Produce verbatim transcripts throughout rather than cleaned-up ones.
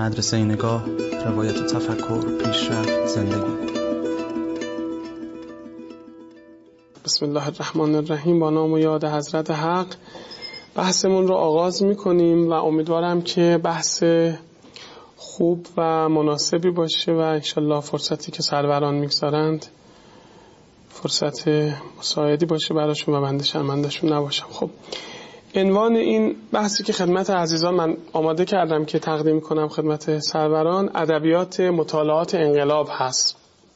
مدرسه نگاه، روایت تفکر، پیشرفت، زندگی. بسم الله الرحمن الرحیم. با نام و یاد حضرت حق بحثمون رو آغاز میکنیم و امیدوارم که بحث خوب و مناسبی باشه و انشالله فرصتی که سروران میگذارند فرصت مساعدی باشه براشون و بنده شرمنده‌شون نباشم. خب عنوان این بحثی که خدمت عزیزان من آماده کردم که تقدیم کنم خدمت سروران، ادبیات مطالعات انقلاب هست.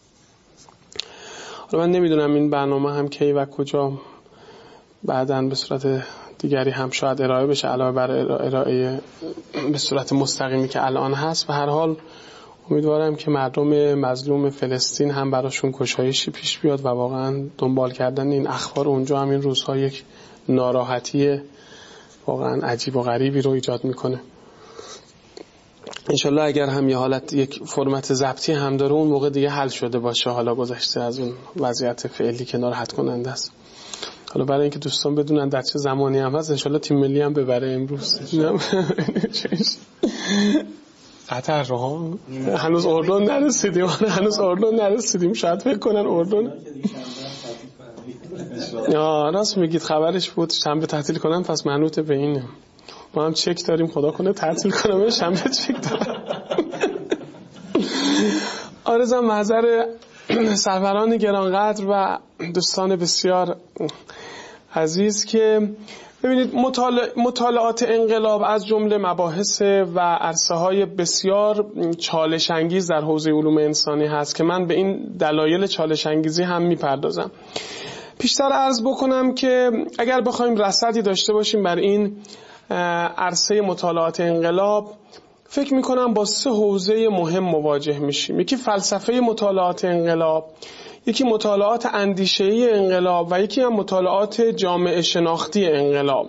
حالا من نمیدونم این برنامه هم کی و کجا بعداً به صورت دیگری هم شاید ارائه بشه علاوه بر ارائه به صورت مستقیمی که الان هست. و هر حال امیدوارم که مردم مظلوم فلسطین هم براشون گشایشی پیش بیاد و واقعا دنبال کردن این اخبار اونجا هم این روزها یک ناراحتی واقعا عجیب و غریبی رو ایجاد میکنه. انشالله اگر هم یه حالت یک فرمت ضبطی هم داره اون موقع دیگه حل شده باشه، حالا گذشته از اون وضعیت فعلی که ناراحت کننده است. حالا برای اینکه دوستان بدونن در چه زمانی هم هست، انشالله تیم ملی هم ببره امروز. قطر رو هم هنوز اردن نرسیدیم هنوز اردن نرسیدیم شاید فکر کنن اردن. آه راست میگید، خبرش بود شنبه تعطیل کنن، پس منوط به اینه. ما هم چک داریم، خدا کنه تعطیل کنم شنبه چک دارم. آرزم محضر سروران گرانقدر و دوستان بسیار عزیز که ببینید مطالع... مطالعات انقلاب از جمله مباحث و عرصه‌های بسیار چالش انگیز در حوزه علوم انسانی هست که من به این دلایل چالش انگیزی هم میپردازم. پیشتر عرض بکنم که اگر بخوایم رصدی داشته باشیم بر این عرصه مطالعات انقلاب، فکر میکنم با سه حوزه مهم مواجه میشیم. یکی فلسفه مطالعات انقلاب، یکی مطالعات اندیشه‌ای انقلاب و یکی هم مطالعات جامعه شناختی انقلاب.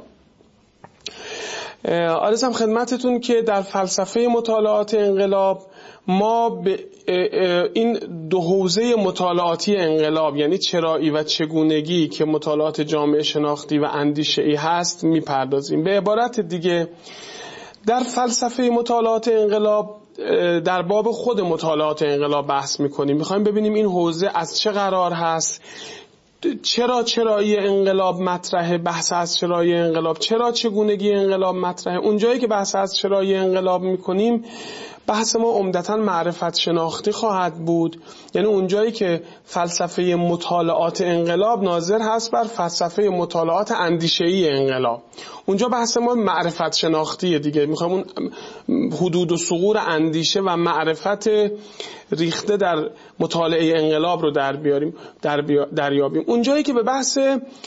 عرضم خدمتتون که در فلسفه مطالعات انقلاب ما به این دو حوزه مطالعاتی انقلاب، یعنی چرایی و چگونگی که مطالعات جامعه شناختی و اندیشه‌ای هست میپردازیم. به عبارت دیگه در فلسفه مطالعات انقلاب در باب خود مطالعات انقلاب بحث میکنیم، میخوایم ببینیم این حوزه از چه قرار هست، چرا چرایی انقلاب مطرحه، بحث از چرایی انقلاب، چرا چگونگی انقلاب مطرحه. اونجایی که بحث از چرایی انقلاب میکنیم بحث ما عمدتاً معرفت شناختی خواهد بود، یعنی اونجایی که فلسفه مطالعات انقلاب ناظر هست بر فلسفه مطالعات اندیشه‌ای انقلاب، اونجا بحث ما معرفت شناختیه دیگه. میخوایم اون حدود و ثغور اندیشه و معرفت ریخته در مطالعه انقلاب رو در بیاریم در دریابیم. اونجایی که به بحث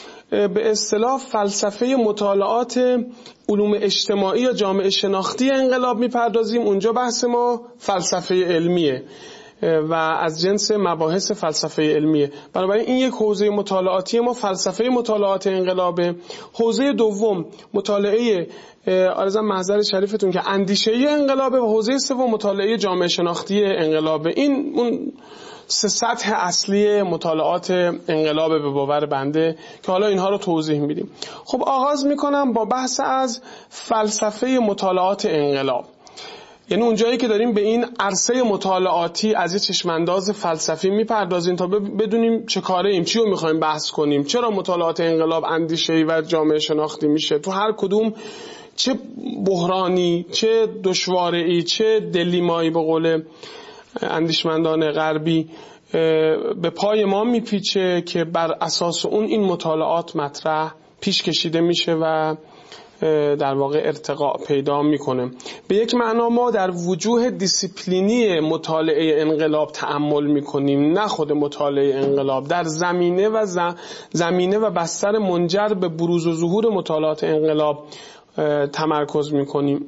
به اصطلاح فلسفه مطالعات علوم اجتماعی یا جامعه شناختی انقلاب میپردازیم، اونجا بحث ما فلسفه علمیه و از جنس مباحث فلسفه علمیه. بنابراین این یک حوزه مطالعاتی ما فلسفه مطالعات انقلابه. حوزه دوم مطالعه عرضم محضر شریفتون که اندیشه‌ای انقلابه و حوزه سوم مطالعه جامعه شناختی انقلابه. این اون سه سطح اصلی مطالعات انقلاب به باور بنده که حالا اینها رو توضیح میدیم. خب آغاز میکنم با بحث از فلسفه مطالعات انقلاب، یعنی اونجایی که داریم به این عرصه مطالعاتی از یه چشمانداز فلسفی میپردازیم تا بدونیم چه کاره ایم، چی رو میخوایم بحث کنیم، چرا مطالعات انقلاب اندیشه‌ای و جامعه شناختی میشه، تو هر کدوم چه بحرانی، چه دشواری، چه دلیمایی به قول اندیشمندان غربی به پای ما میپیچه که بر اساس اون این مطالعات مطرح پیش کشیده میشه و در واقع ارتقا پیدا میکنه. به یک معنا ما در وجوه دیسیپلینی مطالعه انقلاب تأمل میکنیم، نه خود مطالعه انقلاب. در زمینه و زمینه و بستر منجر به بروز و ظهور مطالعات انقلاب تمرکز میکنیم.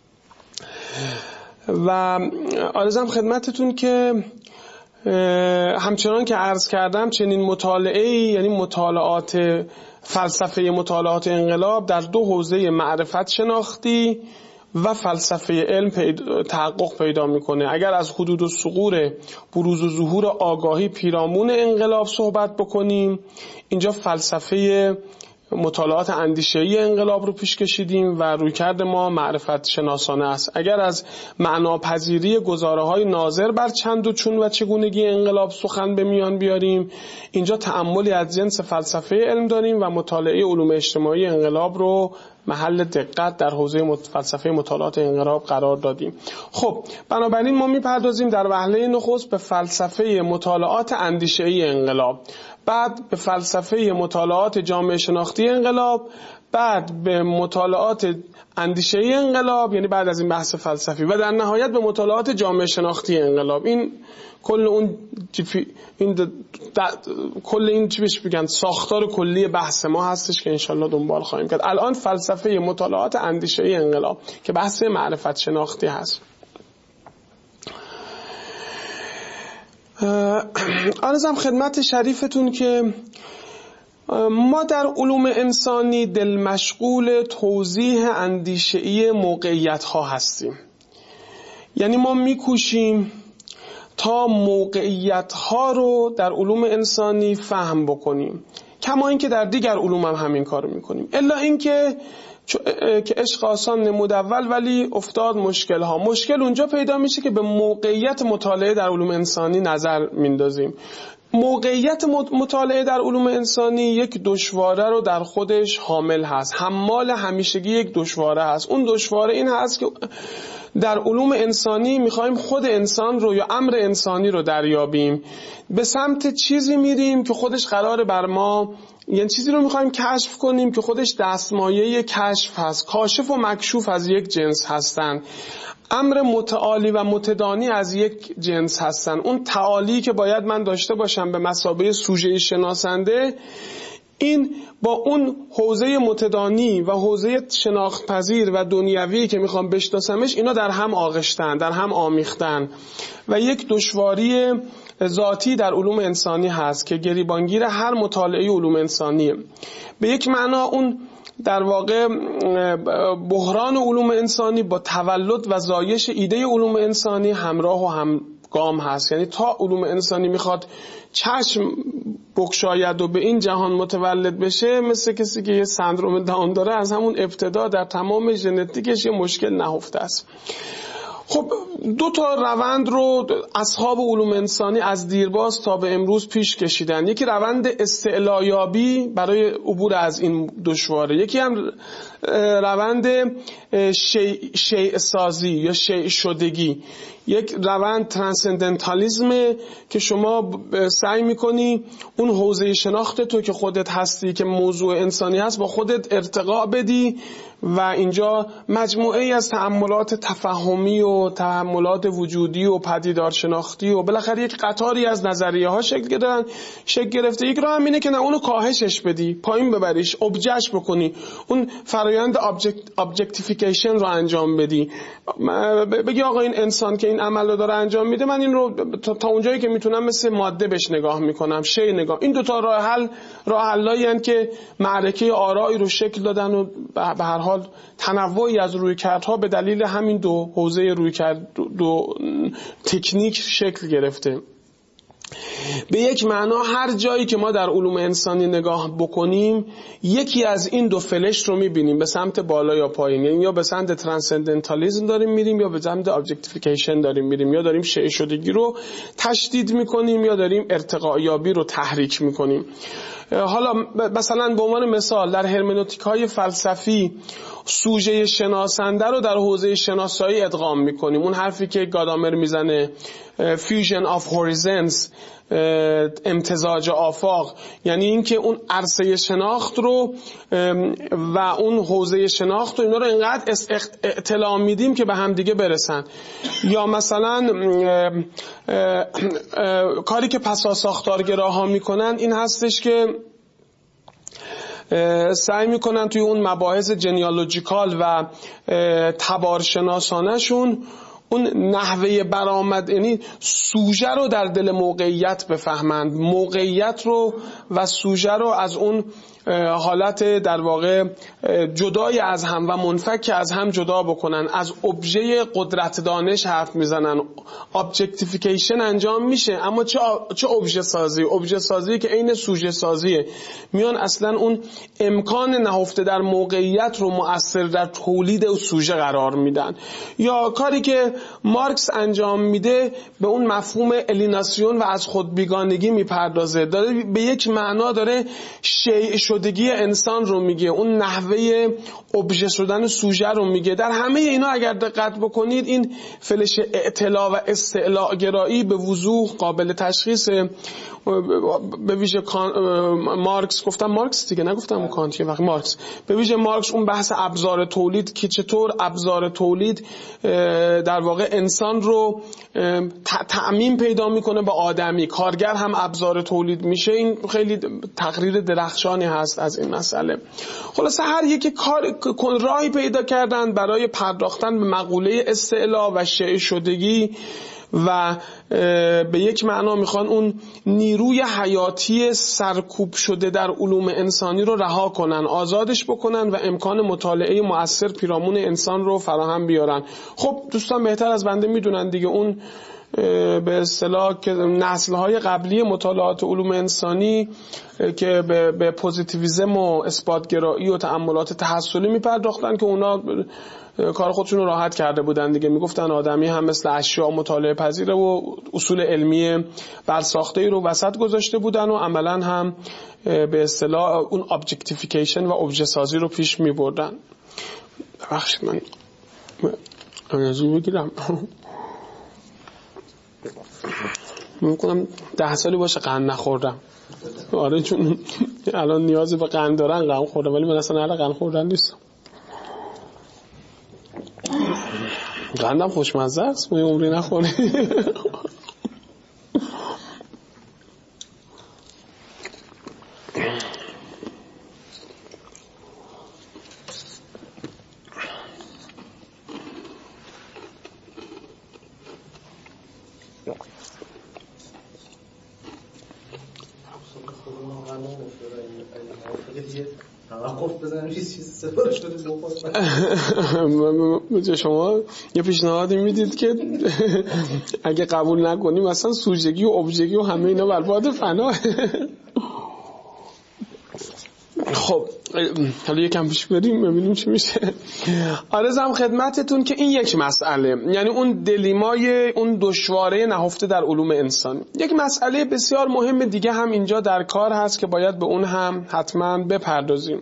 و عرضم خدمتتون که همچنان که عرض کردم چنین مطالعه یعنی مطالعات فلسفه مطالعات انقلاب در دو حوزه معرفت شناختی و فلسفه علم پیدا، تحقق پیدا میکنه. اگر از حدود و ثغور بروز و ظهور آگاهی پیرامون انقلاب صحبت بکنیم، اینجا فلسفه مطالعات اندیشه‌ای انقلاب رو پیش کشیدیم و رویکرد ما معرفت شناسانه است. اگر از معناپذیری گزاره‌های ناظر بر چند و چون و چگونگی انقلاب سخن به میان بیاریم، اینجا تأملی از جنس فلسفه علم داریم و مطالعه علوم اجتماعی انقلاب رو محل دقت در حوزه فلسفه مطالعات انقلاب قرار دادیم. خب بنابراین ما میپردازیم در وهله نخست به فلسفه مطالعات اندیشه‌ای انقلاب، بعد به فلسفه مطالعات جامعه شناختی انقلاب، بعد به مطالعات اندیشه‌ای انقلاب، یعنی بعد از این بحث فلسفی، و در نهایت به مطالعات جامعه شناختی انقلاب. این کل اون این د... د... کل این چی بهش بگن ساختار کلی بحث ما هستش که انشالله دنبال خواهیم کرد. الان فلسفه مطالعات اندیشه‌ای انقلاب که بحث معرفت شناختی هست. عرضم خدمت شریفتون که ما در علوم انسانی دل مشغول توضیح اندیشه‌ای موقعیت ها هستیم. یعنی ما میکوشیم تا موقعیت ها رو در علوم انسانی فهم بکنیم، کما اینکه در دیگر علوم هم همین کارو میکنیم، الا اینکه که عشق آسان نمود اول ولی افتاد مشکل ها. مشکل اونجا پیدا میشه که به موقعیت مطالعه در علوم انسانی نظر میندازیم. موقعیت مطالعه در علوم انسانی یک دشواره رو در خودش حامل هست، حمال همیشگی یک دشواره هست. اون دشواره این هست که در علوم انسانی میخوایم خود انسان رو یا امر انسانی رو دریابیم، به سمت چیزی میریم که خودش قراره بر ما، یعنی چیزی رو میخوایم کشف کنیم که خودش دستمایه کشف هست. کاشف و مکشوف از یک جنس هستن، امر متعالی و متدانی از یک جنس هستن. اون تعالی که باید من داشته باشم به مثابه سوژه شناسنده، این با اون حوزه متدانی و حوزه شناخت پذیر و دنیوی که میخوام بشناسمش، اینا در هم آغشتن، در هم آمیختن و یک دشواری ذاتی در علوم انسانی هست که گریبانگیر هر مطالعه علوم انسانیه. به یک معنا اون در واقع بحران علوم انسانی با تولد و زایش ایده علوم انسانی همراه و همگام هست. یعنی تا علوم انسانی میخواد چشم بگشاید و به این جهان متولد بشه، مثل کسی که یه سندروم داون داره، از همون ابتدا در تمام ژنتیکش یه مشکل نهفته است. خب دو تا روند رو اصحاب علوم انسانی از دیرباز تا به امروز پیش کشیدن. یکی روند استعلایابی برای عبور از این دشواره، یکی هم روند شیء شیء سازی یا شیء شدگی، یک روند ترانسندنتالیسم که شما سعی میکنی اون حوزه شناخت تو که خودت هستی که موضوع انسانی هست با خودت ارتقا بدی و اینجا مجموعه ای از تأملات تفهمی و تأملات وجودی و پدیدار شناختی و بالاخره یک قطاری از نظریه ها شکل گرفتن شکل گرفته. یک راه هم اینه که نه اونو کاهشش بدی، پایین ببریش، ابجش بکنی، اون فرایند ابجکتیفیکیشن رو انجام بدی، بگی آقا این انسان که این عمل رو داره انجام میده، من این رو تا اونجایی که میتونم مثل ماده بهش نگاه میکنم، شی نگاه. این دوتا راه حل راه حلایی هستند که معرکه آرایی رو شکل دادن و به هر حال تنوعی از رویکردها به دلیل همین دو حوزه رویکرد دو, دو تکنیک شکل گرفته. به یک معنا هر جایی که ما در علوم انسانی نگاه بکنیم یکی از این دو فلش رو میبینیم، به سمت بالا یا پایین، یعنی یا به سمت ترانسندنتالیسم داریم میریم یا به سمت ابجکتیفیکیشن داریم میریم، یا داریم شیء شدگی رو تشدید میکنیم یا داریم ارتقا یابی رو تحریک میکنیم. حالا مثلا به عنوان مثال در هرمنوتیک های فلسفی سوژه شناسنده رو در حوزه شناسایی ادغام میکنیم. اون حرفی که گادامر میزنه fusion of horizons، امتزاج آفاق، یعنی اینکه اون عرصه شناخت رو و اون حوزه شناخت رو اینا رو اینقدر اطلاع میدیم که به هم دیگه برسن. یا مثلا کاری که پسا ساختارگراها میکنن این هستش که سعی میکنن توی اون مباحث جنیالوجیکال و تبارشناسانه شون اون نحوه برآمد، یعنی سوژه رو در دل موقعیت بفهمند، موقعیت رو و سوژه رو از اون حالت در واقع جدای از هم و منفک از هم جدا بکنن. از ابژه قدرت دانش حرف میزنن، ابجکتیفیکیشن انجام میشه، اما چه چه ابژه سازی؟ ابژه سازی که عین سوژه سازیه. میان اصلا اون امکان نهفته در موقعیت رو مؤثر در تولید و سوژه قرار میدن. یا کاری که مارکس انجام میده به اون مفهوم الیناسیون و از خود بیگانگی میپردازه، داره به یک معنا داره شیء شدگی انسان رو میگه، اون نحوه ابژه شدن سوژه رو میگه. در همه اینا اگر دقت بکنید این فلش اطلاع و استعلاء گرایی به وضوح قابل تشخیص. به ویژه مارکس، گفتم مارکس دیگه نگفتم کانت، یه وقت مارکس، به ویژه مارکس اون بحث ابزار تولید که چطور ابزار تولید در واقع انسان رو تعمیم پیدا میکنه به آدمی، کارگر هم ابزار تولید میشه. این خیلی تقریر درخشانی هست از این مسئله. خلاصه هر یکی کار راهی پیدا کردن برای پرداختن به مقوله استعلاء و شیء شدگی و به یک معنا میخوان اون نیروی حیاتی سرکوب شده در علوم انسانی رو رها کنن، آزادش بکنن و امکان مطالعه مؤثر پیرامون انسان رو فراهم بیارن. خب دوستان بهتر از بنده میدونن دیگه، اون به اصطلاح که نسل‌های قبلی مطالعات علوم انسانی که به, به پوزیتیویسم و اثبات‌گرایی و تأملات تحصلی میپرداختن که اونا کار خودشون رو راحت کرده بودن دیگه. میگفتن آدمی هم مثل اشیاء مطالعه پذیره و اصول علمی برساخته‌ای رو وسط گذاشته بودن و عملاً هم به اصطلاح اون ابجکتیفیکیشن و ابژه سازی رو پیش میبردن. ببخشید من انرژی بگیرم. میگم ده سالی باشه قند نخوردم. آره چون الان نیازی به قند دارن قند خوردم، ولی من اصلا الان قند خوردن نیستم. قندم خوشمزه است، من عمری نخوره. به شما یه پیشنهادی میدید که اگه قبول نکنیم مثلا سوژگی و ابژگی و همه اینا برباد فنا. خب حالا یکم پیش بریم ببینیم چی میشه. عرضم خدمتتون که این یک مسئله، یعنی اون دلیمای اون دشواره نهفته در علوم انسانی. یک مسئله بسیار مهم دیگه هم اینجا در کار هست که باید به اون هم حتما بپردازیم.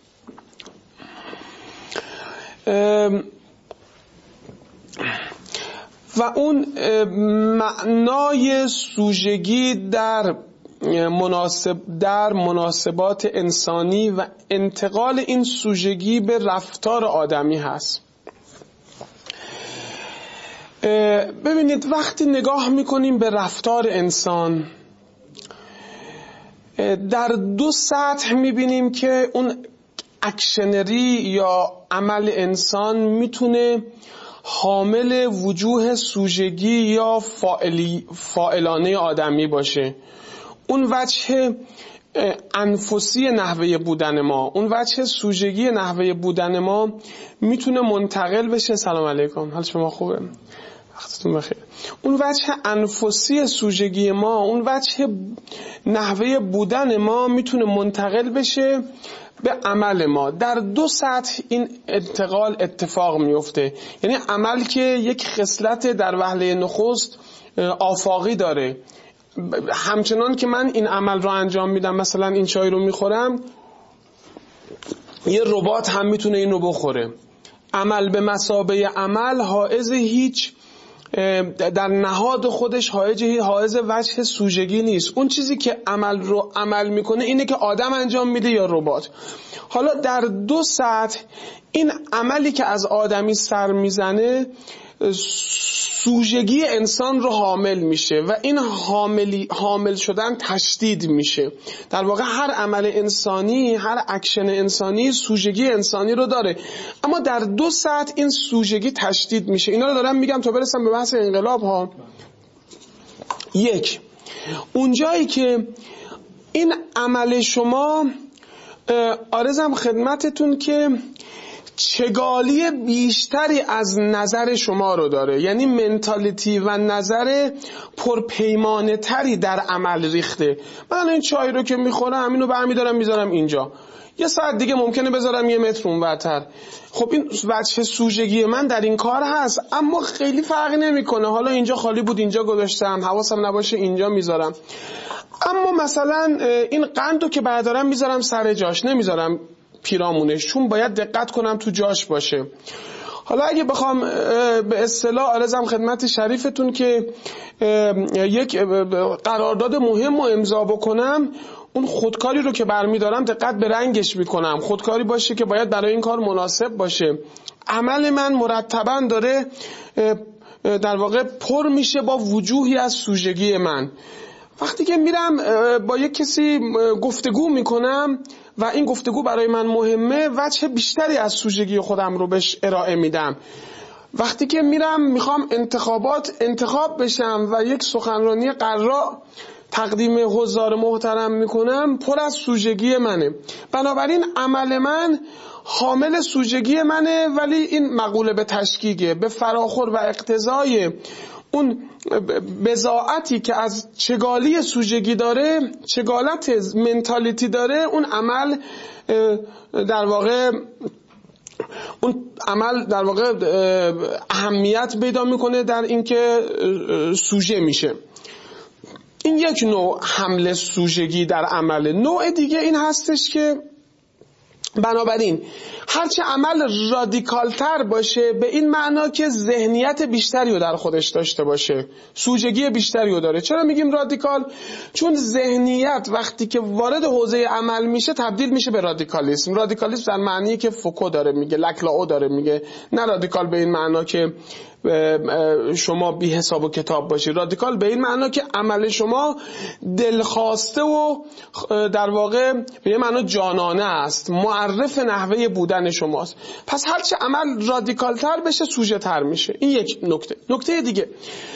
و اون معنای سوژگی در مناسب در مناسبات انسانی و انتقال این سوژگی به رفتار آدمی هست. ببینید وقتی نگاه میکنیم به رفتار انسان در دو سطح میبینیم که اون اکشنری یا عمل انسان میتونه حامل وجوه سوژگی یا فاعلی فاعلانه آدمی باشه. اون وجه انفسی نحوه بودن ما، اون وجه سوژگی نحوه بودن ما میتونه منتقل بشه. سلام علیکم، حال شما خوبه؟ وقتتون بخیر. اون وجه انفسی سوژگی ما، اون وجه نحوه بودن ما میتونه منتقل بشه به عمل ما. در دو سطح این انتقال اتفاق میفته. یعنی عمل که یک خصلت در وهله نخست آفاقی داره، همچنان که من این عمل رو انجام میدم، مثلا این چای رو میخورم، یه ربات هم میتونه این رو بخوره. عمل به مثابه عمل حائز هیچ در نهاد خودش حائز حائز وجه سوژگی نیست. اون چیزی که عمل رو عمل میکنه اینه که آدم انجام میده یا ربات. حالا در دو سطح این عملی که از آدمی سر میزنه سوژگی انسان رو حامل میشه و این حاملی حامل شدن تشدید میشه. در واقع هر عمل انسانی، هر اکشن انسانی سوژگی انسانی رو داره، اما در دو سطح این سوژگی تشدید میشه. اینا رو دارم میگم تا برسم به بحث انقلاب ها. یک، اونجایی که این عمل شما عرضم خدمتتون که چگالی بیشتری از نظر شما رو داره، یعنی منتالیتی و نظر پرپیمانه تری در عمل ریخته. من این چای رو که میخورم اینو برمیدارم میذارم اینجا، یه ساعت دیگه ممکنه بذارم یه متر اونورتر. خب این وجه سوژگی من در این کار هست، اما خیلی فرقی نمیکنه، حالا اینجا خالی بود اینجا گذاشتم، حواسم نباشه اینجا میذارم. اما مثلا این قندو که بردارم میذارم سر جاش، نمیذارم پیرامونش، چون باید دقت کنم تو جاش باشه. حالا اگه بخوام به اصطلاح عرضم خدمت شریفتون که یک قرارداد مهم رو امضا بکنم، اون خودکاری رو که برمیدارم دقت به رنگش میکنم، خودکاری باشه که باید برای این کار مناسب باشه. عمل من مرتباً داره در واقع پر میشه با وجوهی از سوژگی من. وقتی که میرم با یک کسی گفتگو میکنم و این گفتگو برای من مهمه، وجه بیشتری از سوژگی خودم رو بهش ارائه میدم. وقتی که میرم میخوام انتخابات انتخاب بشم و یک سخنرانی قراء تقدیم حضار محترم میکنم، پر از سوژگی منه. بنابراین عمل من حامل سوژگی منه، ولی این مقوله به تشکیکه، به فراخور و اقتضای اون بضاعتی که از چگالی سوژگی داره، چگالت منتالیتی داره، اون عمل در واقع اون عمل در واقع اهمیت پیدا میکنه در اینکه سوژه میشه. این یک نوع حمل سوژگی در عمل. نوع دیگه این هستش که بنابراین هرچه عمل رادیکالتر باشه، به این معنا که ذهنیت بیشتری رو در خودش داشته باشه، سوژگی بیشتری رو داره. چرا میگیم رادیکال؟ چون ذهنیت وقتی که وارد حوزه عمل میشه تبدیل میشه به رادیکالیسم. رادیکالیسم در معنی که فوکو داره میگه، لکلاو داره میگه، نه رادیکال به این معنا که شما بی حساب و کتاب باشی. رادیکال به این معنا که عمل شما دلخواسته و در واقع به این معنا جانانه است، معرف نحوه بودن شماست. پس هرچه عمل رادیکال تر بشه سوژه تر میشه. این یک نکته. نکته دیگه،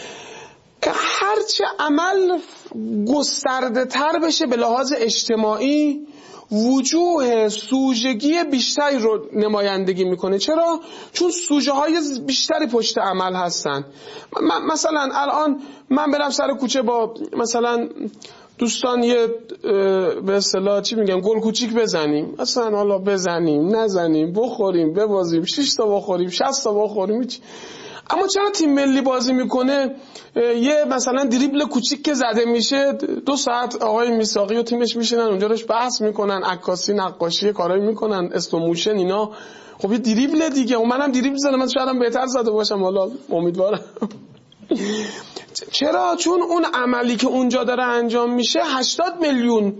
هرچه عمل گسترده تر بشه به لحاظ اجتماعی، وجوه سوژگی بیشتری رو نمایندگی میکنه. چرا؟ چون سوژه های بیشتری پشت عمل هستن. مثلا الان من برم سر کوچه با مثلا دوستان یه به اصطلاح چی میگم گل کوچیک بزنیم، مثلا حالا بزنیم نزنیم، بخوریم ببازیم، شش تا بخوریم شصت تا بخوریم، اما چرا تیم ملی بازی میکنه یه مثلا دریبل کوچیک که زده میشه دو ساعت آقای میساقی و تیمش میشینن اونجا روش بحث میکنن، عکاسی نقاشی کارایی میکنن، استوموشن اینا. خب یه دریبل دیگه، و منم دریبل زدم، من شاید هم بهتر زده باشم، حالا امیدوارم. چرا؟ چون اون عملی که اونجا داره انجام میشه هشتاد میلیون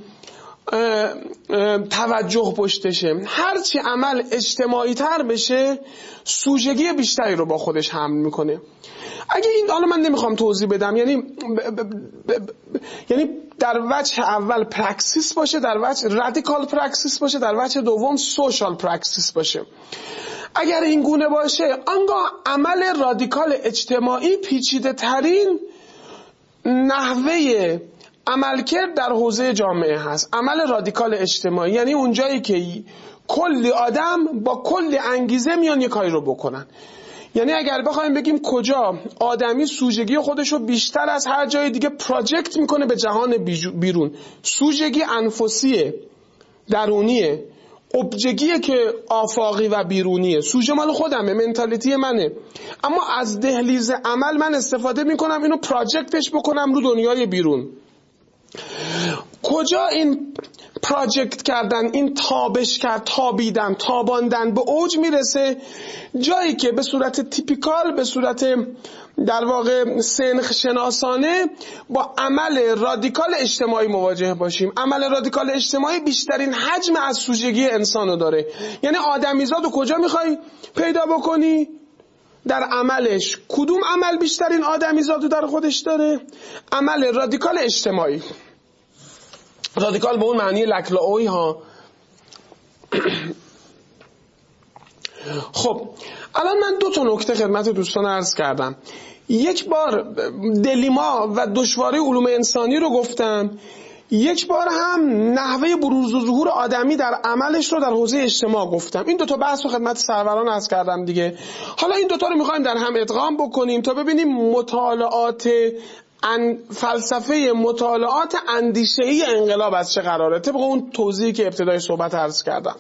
توجه پشتشه. هرچی عمل اجتماعی تر بشه سوژگی بیشتری رو با خودش حمل میکنه. اگه این حالا من نمیخوام توضیح بدم، یعنی ب ب ب ب یعنی در وجه اول پرکسیس باشه، در وجه رادیکال پرکسیس باشه، در وجه دوم سوشال پرکسیس باشه. اگر این گونه باشه آنگاه عمل رادیکال اجتماعی پیچیده ترین نحوه عملکرد در حوزه جامعه هست. عمل رادیکال اجتماعی یعنی اونجایی که کلی آدم با کلی انگیزه میان یک کاری رو بکنن. یعنی اگر بخوایم بگیم کجا آدمی سوژگی خودشو بیشتر از هر جای دیگه پراجکت میکنه به جهان بیرون، سوژگی انفسیه، درونیه، ابژگیه که آفاقی و بیرونیه، سوژه مال خودمه، منتالیتی منه، اما از دهلیز عمل من استفاده میکنم اینو پراجکتش بکنم رو دنیای بیرون. کجا این پراجکت کردن، این تابش کرد، تابیدن، تاباندن به اوج میرسه؟ جایی که به صورت تیپیکال، به صورت در واقع سنخ شناسانه با عمل رادیکال اجتماعی مواجه باشیم. عمل رادیکال اجتماعی بیشترین حجم از سوژگی انسانو داره. یعنی آدمیزادو کجا میخوای پیدا بکنی؟ در عملش کدوم عمل بیشترین آدمی زادو در خودش داره؟ عمل رادیکال اجتماعی. رادیکال به اون معنی لکلاوی ها. خب الان من دو تا نکته خدمت دوستان عرض کردم. یک بار دلیما و دشواری علوم انسانی رو گفتم، یک بار هم نحوه بروز و ظهور آدمی در عملش رو در حوزه اجتماع گفتم. این دو تا بحث رو خدمت سروران عرض کردم دیگه. حالا این دو تا رو می‌خوایم در هم ادغام بکنیم تا ببینیم مطالعات ان فلسفه مطالعات اندیشه‌ای انقلاب از چه قراره، طبق اون توضیحی که ابتدای صحبت عرض کردم.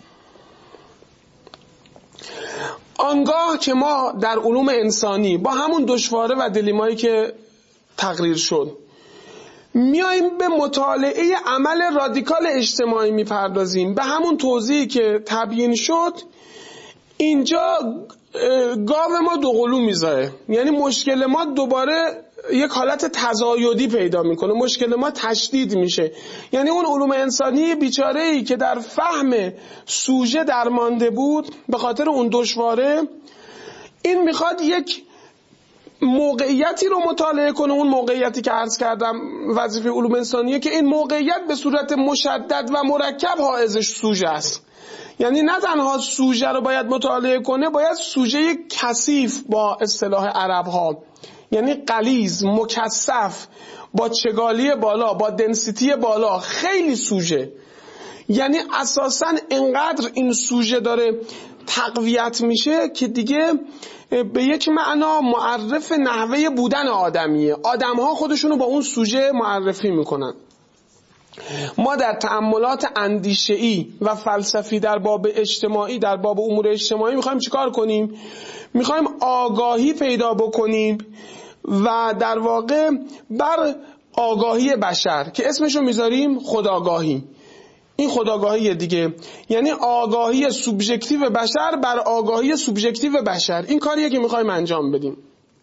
آنگاه که ما در علوم انسانی با همون دشواره و دلیمایی که تقریر شد میایم به مطالعه عمل رادیکال اجتماعی میپردازیم، به همون توضیحی که تبیین شد، اینجا گاو ما دو قلو میزایه. یعنی مشکل ما دوباره یک حالت تزایدی پیدا میکنه، مشکل ما تشدید میشه. یعنی اون علوم انسانی بیچاره‌ای که در فهم سوژه درمانده بود به خاطر اون دشواره، این میخواد یک موقعیتی رو مطالعه کنه، اون موقعیتی که عرض کردم وظیفه علوم انسانیه که این موقعیت به صورت مشدد و مرکب حائزش سوژه است. یعنی نه تنها سوژه رو باید مطالعه کنه، باید سوژه کثیف با اصطلاح عرب ها، یعنی غلیظ، مکثف، با چگالی بالا، با دنسیتی بالا، خیلی سوژه. یعنی اساساً انقدر این سوژه داره تقویت میشه که دیگه به یک معنا معرف نحوه بودن آدمیه. آدم‌ها خودشونو با اون سوژه معرفی میکنن. ما در تأملات اندیشه‌ای و فلسفی در باب اجتماعی، در باب امور اجتماعی میخوایم چیکار کنیم؟ میخوایم آگاهی پیدا بکنیم و در واقع بر آگاهی بشر که اسمشو میذاریم خودآگاهی. این خودآگاهی دیگه، یعنی آگاهی سوبژکتیو بشر بر آگاهی سوبژکتیو بشر. این کاریه که میخوایم انجام بدیم.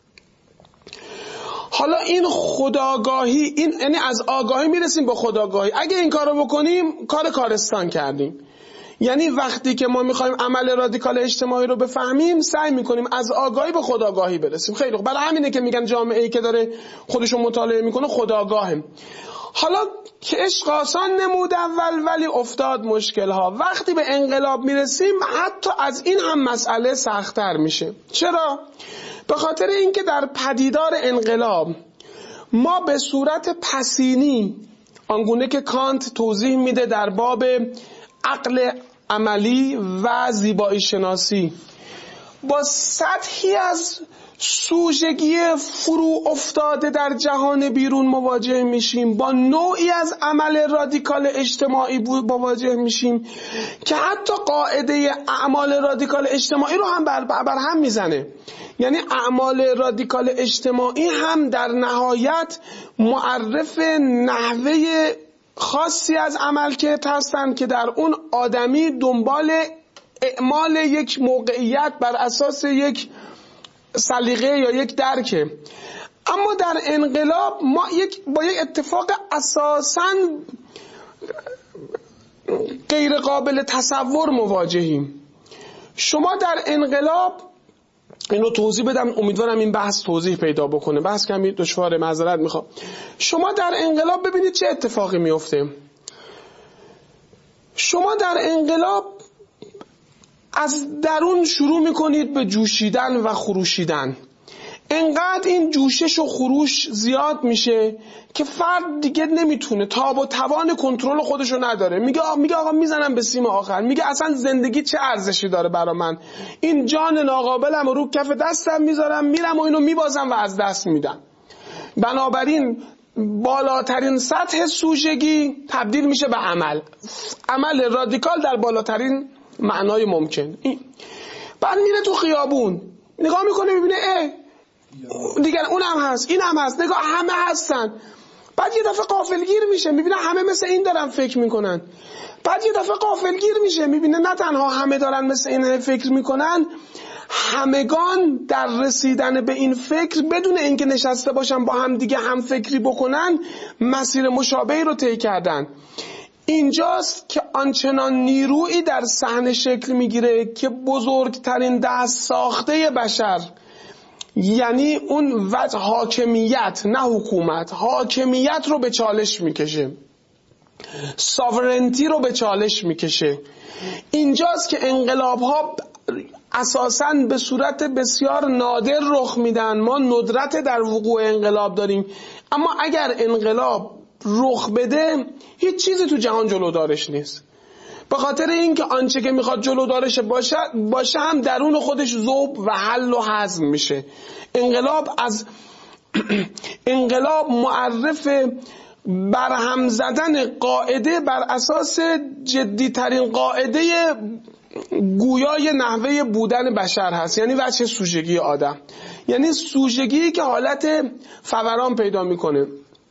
حالا این خودآگاهی، این یعنی از آگاهی میرسیم به خودآگاهی. اگه این کارو بکنیم کار کارستان کردیم. یعنی وقتی که ما میخوایم عمل رادیکال اجتماعی رو بفهمیم، سعی میکنیم از آگاهی به خودآگاهی برسیم. خیلی خوب. برای همینه که میگن جامعه‌ای که داره خودشو مطالعه میکنه خودآگاهه. حالا که عشق آسان نمود اول ولی افتاد مشکل ها. وقتی به انقلاب میرسیم حتی از این هم مسئله سخت‌تر میشه. چرا؟ به خاطر اینکه در پدیدار انقلاب ما به صورت پسینی، آنگونه که کانت توضیح میده در باب عقل عملی و زیبایی شناسی، با سطحی از سوژگی فرو افتاده در جهان بیرون مواجه میشیم، با نوعی از عمل رادیکال اجتماعی مواجه میشیم که حتی قاعده اعمال رادیکال اجتماعی رو هم بر, بر هم میزنه. یعنی اعمال رادیکال اجتماعی هم در نهایت معرف نحوه خاصی از عملکرد هستند که در اون آدمی دنبال اعمال یک موقعیت بر اساس یک سلیقه یا یک درکه. اما در انقلاب ما یک با یک اتفاق اساساً غیر قابل تصور مواجهیم. شما در انقلاب، اینو توضیح بدم، امیدوارم این بحث توضیح پیدا بکنه، بحث کمی دشواره، معذرت میخوام. شما در انقلاب ببینید چه اتفاقی میفته. شما در انقلاب از درون شروع میکنید به جوشیدن و خروشیدن. انقدر این جوشش و خروش زیاد میشه که فرد دیگه نمیتونه، تاب و توان کنترل خودشو نداره. میگه آقا میگه آقا میزنم به سیم آخر. میگه اصلا زندگی چه ارزشی داره برا من؟ این جان ناقابلم رو کف دستم میذارم، میرم و اینو میبازم و از دست میدم. بنابراین بالاترین سطح سوژگی تبدیل میشه به عمل. عمل رادیکال در بالاترین معنای ممکن. این بعد میره تو خیابون، نگاه میکنه، میبینه اه دیگر اونم هست، اینم هست، نگاه همه هستن. بعد یه دفعه غافلگیر میشه، میبینه همه مثل این دارن فکر میکنن. بعد یه دفعه غافلگیر میشه، میبینه نه تنها همه دارن مثل این فکر میکنن، همگان در رسیدن به این فکر بدون اینکه نشسته باشن با هم دیگه هم فکری بکنن، مسیر مشابهی رو طی کردن. اینجاست که آنچنان نیرویی در صحنه شکل میگیره که بزرگترین دست ساخته بشر، یعنی اون وضع حاکمیت، نه حکومت، حاکمیت رو به چالش میکشه، ساورنتی رو به چالش میکشه. اینجاست که انقلاب ها اساساً به صورت بسیار نادر رخ میدن. ما ندرت در وقوع انقلاب داریم، اما اگر انقلاب رخ بده هیچ چیزی تو جهان جلودارش نیست، به خاطر اینکه آنچه که میخواد جلودارش باشه باشه هم درون خودش ذوب و حل و هضم میشه. انقلاب از انقلاب معرف برهم زدن قاعده بر اساس جدیترین قاعده گویای نحوه بودن بشر هست، یعنی وجه سوژگی آدم، یعنی سوژگی که حالت فوران پیدا میکنه.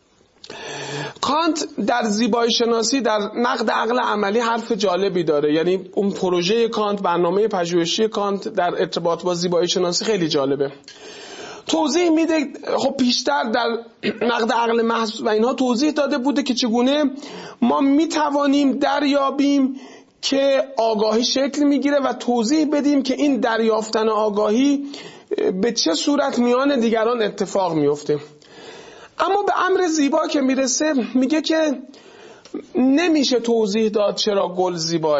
کانت در زیبایی شناسی در نقد عقل عملی حرف جالبی داره، یعنی اون پروژه کانت، برنامه پژوهشی کانت در ارتباط با زیبایی شناسی خیلی جالبه. توضیح میده، خب پیشتر در نقد عقل محض و اینها توضیح داده بوده که چگونه ما میتوانیم دریابیم که آگاهی شکل میگیره و توضیح بدیم که این دریافتن آگاهی به چه صورت میان دیگران اتفاق میفته. اما به امر زیبا که میرسه میگه که نمیشه توضیح داد چرا گل زیباه،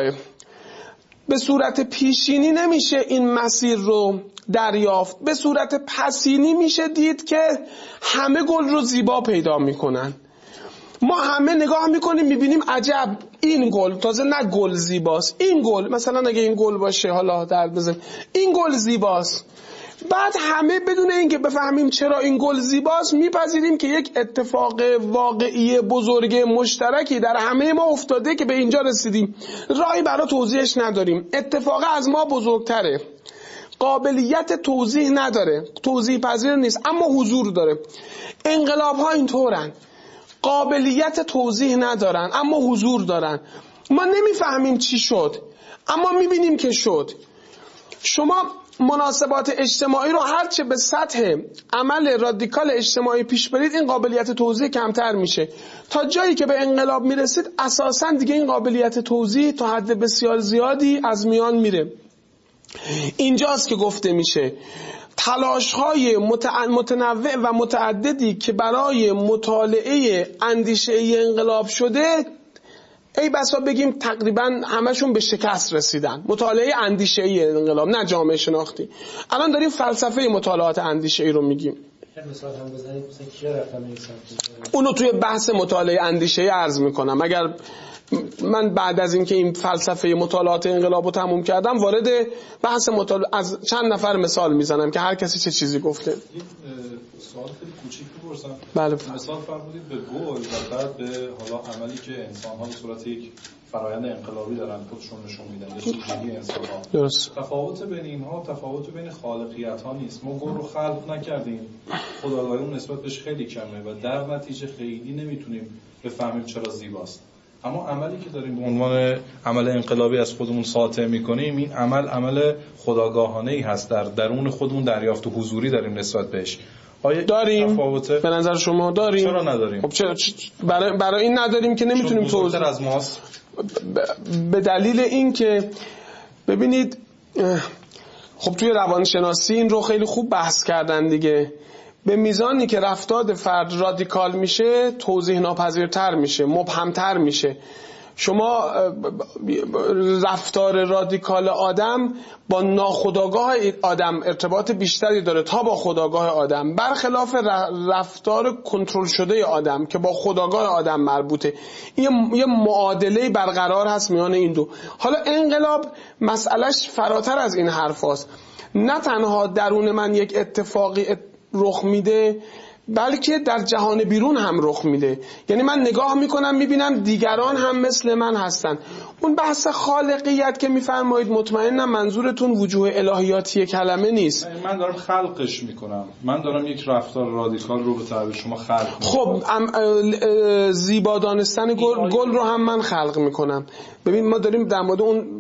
به صورت پیشینی نمیشه این مسیر رو دریافت، به صورت پسینی میشه دید که همه گل رو زیبا پیدا میکنن. ما همه نگاه میکنیم میبینیم عجب این گل، تازه نه گل زیباست، این گل مثلا اگه این گل باشه، حالا در بزن این گل زیباست. بعد همه بدون اینکه بفهمیم چرا این گل زیباست میپذیریم که یک اتفاق واقعی بزرگ مشترکی در همه ما افتاده که به اینجا رسیدیم، راهی برای توضیحش نداریم، اتفاق از ما بزرگتره، قابلیت توضیح نداره، توضیح پذیر نیست اما حضور داره. انقلاب ها اینطورن، قابلیت توضیح ندارن اما حضور دارن. ما نمیفهمیم چی شد اما میبینیم که شد. شما مناسبات اجتماعی رو هرچه به سطح عمل رادیکال اجتماعی پیش برید این قابلیت توضیح کمتر میشه، تا جایی که به انقلاب میرسید اساساً دیگه این قابلیت توضیح تا حد بسیار زیادی از میان میره. اینجاست که گفته میشه تلاش‌های متنوع و متعددی که برای مطالعه اندیشه انقلاب شده ای بسا بگیم تقریبا همشون به شکست رسیدن. مطالعه اندیشه انقلاب، نه جامعه شناختی. الان داریم فلسفه مطالعات اندیشه ای رو میگیم. مثلا هم بزنید مثلا کیا رفتن این سمت؟ اونو توی بحث مطالعه اندیشه ای عرض میکنم. اگر من بعد از اینکه این فلسفه مطالعات انقلاب رو تموم کردم وارد بحث مطالعه از چند نفر مثال میزنم که هر کسی چه چیزی گفته. سوال خیلی کوچیک بپرسم. بله. مثال فرمودید به گل و بعد به حالا عملی که انسان‌ها به صورت یک فرآیند انقلابی دارن خودشون نشون میدن، یا سوژگی انسان‌ها. درست. تفاوت بین اینها تفاوت بین خالقیت‌ها نیست. ما گل رو خلق نکردیم، خودآگاهیمون نسبت بهش خیلی کمه و در نتیجه خیلی نمیتونیم بفهمیم چرا زیباست. اما عملی که داریم به عنوان عمل انقلابی از خودمون ساطع میکنیم، این عمل عمل خودآگاهانه‌ای هست، در درون خودمون دریافت و حضوری داریم نسبت بهش. آیا داریم؟ تفاوته؟ به نظر شما داریم؟ چرا نداریم؟ خب چرا برای برای این نداریم که نمیتونیم توضیح از ماست. به دلیل این که ببینید، خب توی روانشناسی این رو خیلی خوب بحث کردن دیگه. به میزانی که رفتار فرد رادیکال میشه توضیح ناپذیرتر میشه، مبهمتر میشه. شما رفتار رادیکال آدم با ناخودآگاه آدم ارتباط بیشتری داره تا با خودآگاه آدم، برخلاف رفتار کنترل شده آدم که با خودآگاه آدم مربوطه. این یه معادله برقرار هست میان این دو. حالا انقلاب مسئلهش فراتر از این حرف هست. نه تنها درون من یک اتفاقی رخ میده بلکه در جهان بیرون هم رخ میده. یعنی من نگاه میکنم میبینم دیگران هم مثل من هستن. اون بحث خالقیت که میفرمایید مطمئنم منظورتون وجوه الهیاتی کلمه نیست. من دارم خلقش میکنم، من دارم یک رفتار رادیکال رو به تعبیر شما خلق میکنم. خب زیبا دانستن گل, گل رو هم من خلق میکنم. ببین ما داریم در مورد اون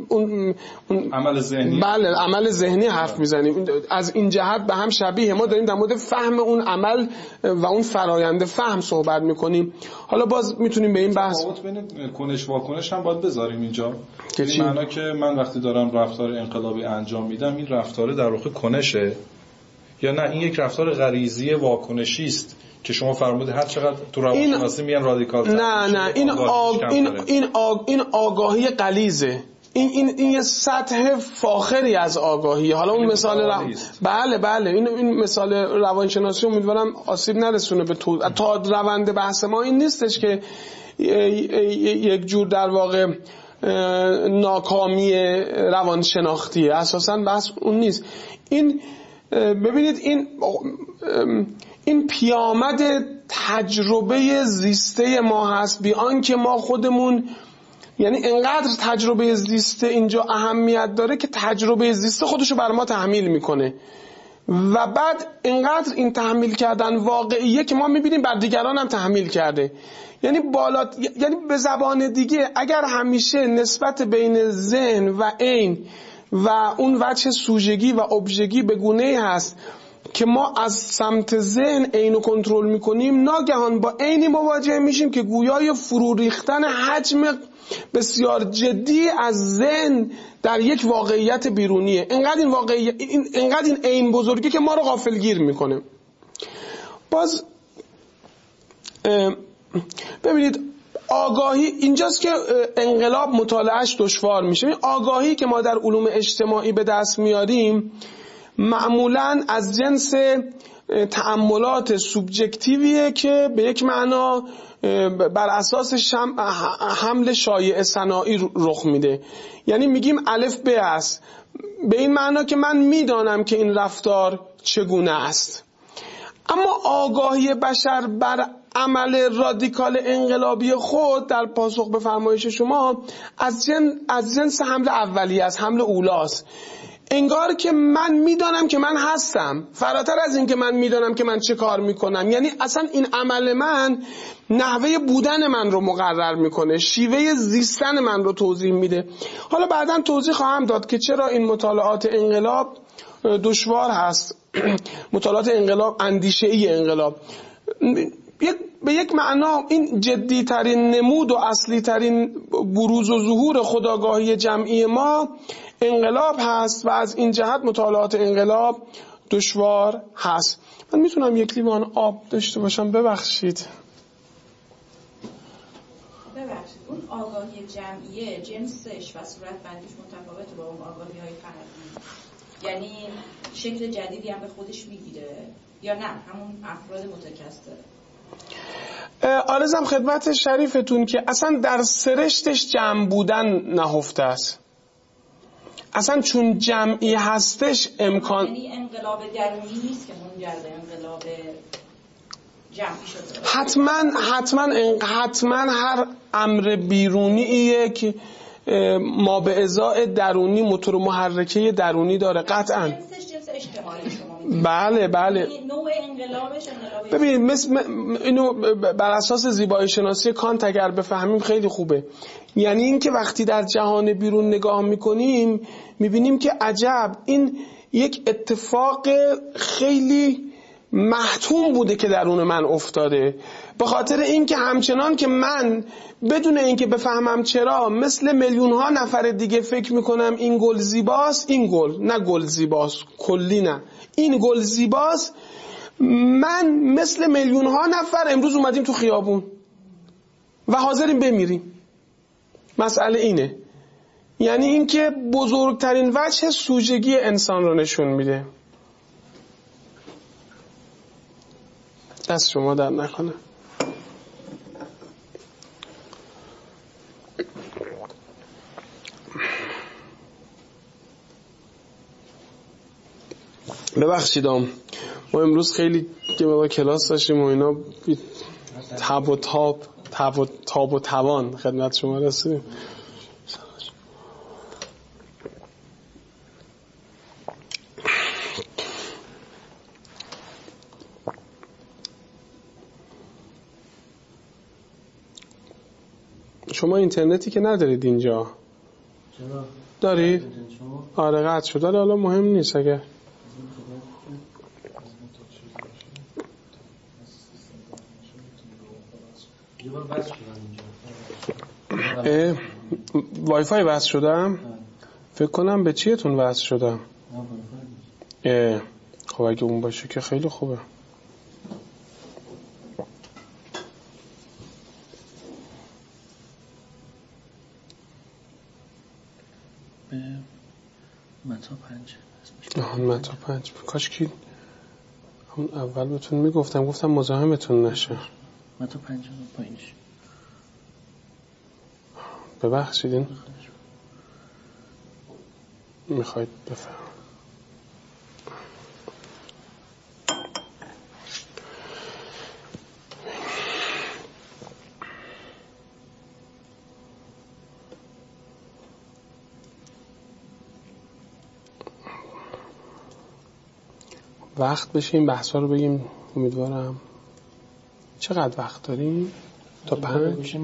اون, اون عمل ذهنی، بله عمل ذهنی حرف میزنیم. از این جهت به هم شبیه. ما داریم در مورد فهم اون عمل و اون فرایند فهم صحبت میکنیم. حالا باز میتونیم به این بحث تفاوت بین کنش واکنش هم باید بذاریم اینجا، که چی؟ معنا که من وقتی دارم رفتار انقلابی انجام میدم این رفتار در واقع کنشه یا نه این یک رفتار غریزی واکنشی است که شما فرمودید هر چقدر تو روانشناسی میگن رادیکال. نه نه این آگ... این این, آگ... این آگاهی غلیظه. این این این یه سطح فاخری از آگاهی. حالا اون مثال رو... بله بله این این مثال روانشناسی امیدوارم آسیب نرسونه به تو. تا روند بحث ما این نیستش که یک جور در واقع ناکامی روانشناختیه، اساساً بحث اون نیست. این ببینید این این پیامد تجربه زیسته ما هست، بی آنکه ما خودمون، یعنی انقدر تجربه زیسته اینجا اهمیت داره که تجربه زیسته خودشو بر ما تحمیل میکنه و بعد انقدر این تحمیل کردن واقعیه که ما میبینیم بر دیگران هم تحمیل کرده. یعنی بالا، یعنی به زبان دیگه اگر همیشه نسبت بین ذهن و عین و اون وجه سوژگی و ابژگی به گونه‌ای هست که ما از سمت ذهن عینو کنترل میکنیم، ناگهان با عینی مواجه میشیم که گویای فرو ریختن حجم بسیار جدی از ذهن در یک واقعیت بیرونیه. انقدر این واقعیت، انقدر این عین بزرگی که ما رو غافلگیر میکنه. باز ببینید آگاهی اینجاست که انقلاب مطالعهش دشوار میشه. آگاهی که ما در علوم اجتماعی به دست میاریم معمولاً از جنس تأملات سوبجکتیویه که به یک معنا بر اساس حمل شایعه صناعی رخ میده. یعنی میگیم الف ب است، به این معنا که من میدانم که این رفتار چگونه است. اما آگاهی بشر بر عمل رادیکال انقلابی خود در پاسخ به فرمایش شما از جن از جنس حمل اولیه است، حمل اولاست. انگار که من میدانم که من هستم، فراتر از این که من میدانم که من چه کار میکنم. یعنی اصلا این عمل من نحوه بودن من رو مقرر میکنه، شیوه زیستن من رو توضیح میده. حالا بعداً توضیح خواهم داد که چرا این مطالعات انقلاب دشوار هست. مطالعات انقلاب، اندیشه‌ای انقلاب، به یک معنا این جدی ترین نمود و اصلی ترین بروز و ظهور خودآگاهی جمعی ما انقلاب هست و از این جهت مطالعات انقلاب دشوار هست. من میتونم یک لیوان آب داشته باشم؟ ببخشید. ببخشید اون آگاهی جمعیه جنسش و صورت بندیش متفاوته با اون آگاهی های فردی؟ یعنی شکل جدیدی هم به خودش میگیره یا نه همون افراد متکثر؟ عرضم خدمت شریفتون که اصلا در سرشتش جمع بودن نهفته است. اصلا چون جمعی هستش امکان، یعنی انقلاب درونی نیست که منجر به انقلاب جمعی شده. حتما حتما حتما هر امر بیرونیه که ما به ازای درونی موتور محرکه درونی داره قطعا. جنسش جنس اجتماعی شما میگید. بله بله. نوع انقلابش انقلاب. ببینید مثل اینو بر اساس زیبایی شناسی کانت اگر بفهمیم خیلی خوبه. یعنی این که وقتی در جهان بیرون نگاه میکنیم میبینیم که عجب این یک اتفاق خیلی محتوم بوده که درون من افتاده، به خاطر اینکه همچنان که من بدون اینکه بفهمم چرا مثل میلیون ها نفر دیگه فکر میکنم این گل زیباست، این گل نه گل زیباست کلی نه این گل زیباست، من مثل میلیون ها نفر امروز اومدیم تو خیابون و حاضریم بمیریم. مسئله اینه. یعنی اینکه بزرگترین وجه سوژگی انسان رو نشون میده. دست شما در نکنه. ببخشیدم ما امروز خیلی که ما کلاس داشتیم و اینا تاب و تاب تاب و تاب و توان خدمت شما رسیدیم. شما اینترنتی که ندارید اینجا؟ چرا؟ دارید؟ آره قطع شد. حالا مهم نیست اگر اه وای فای وصل شدم. فکر کنم به چیتون وصل شدم. اه خب اگه اون باشه که خیلی خوبه. به متا پنج آهان متا پنج کاش که همون اول بهتون میگفتم گفتم مزاحمتون نشه. متا پنج پایینش ببخشیدین میخواید بفهم. وقت بشه این بحثا رو بگیم. امیدوارم. چقدر وقت داریم؟ تا پنج؟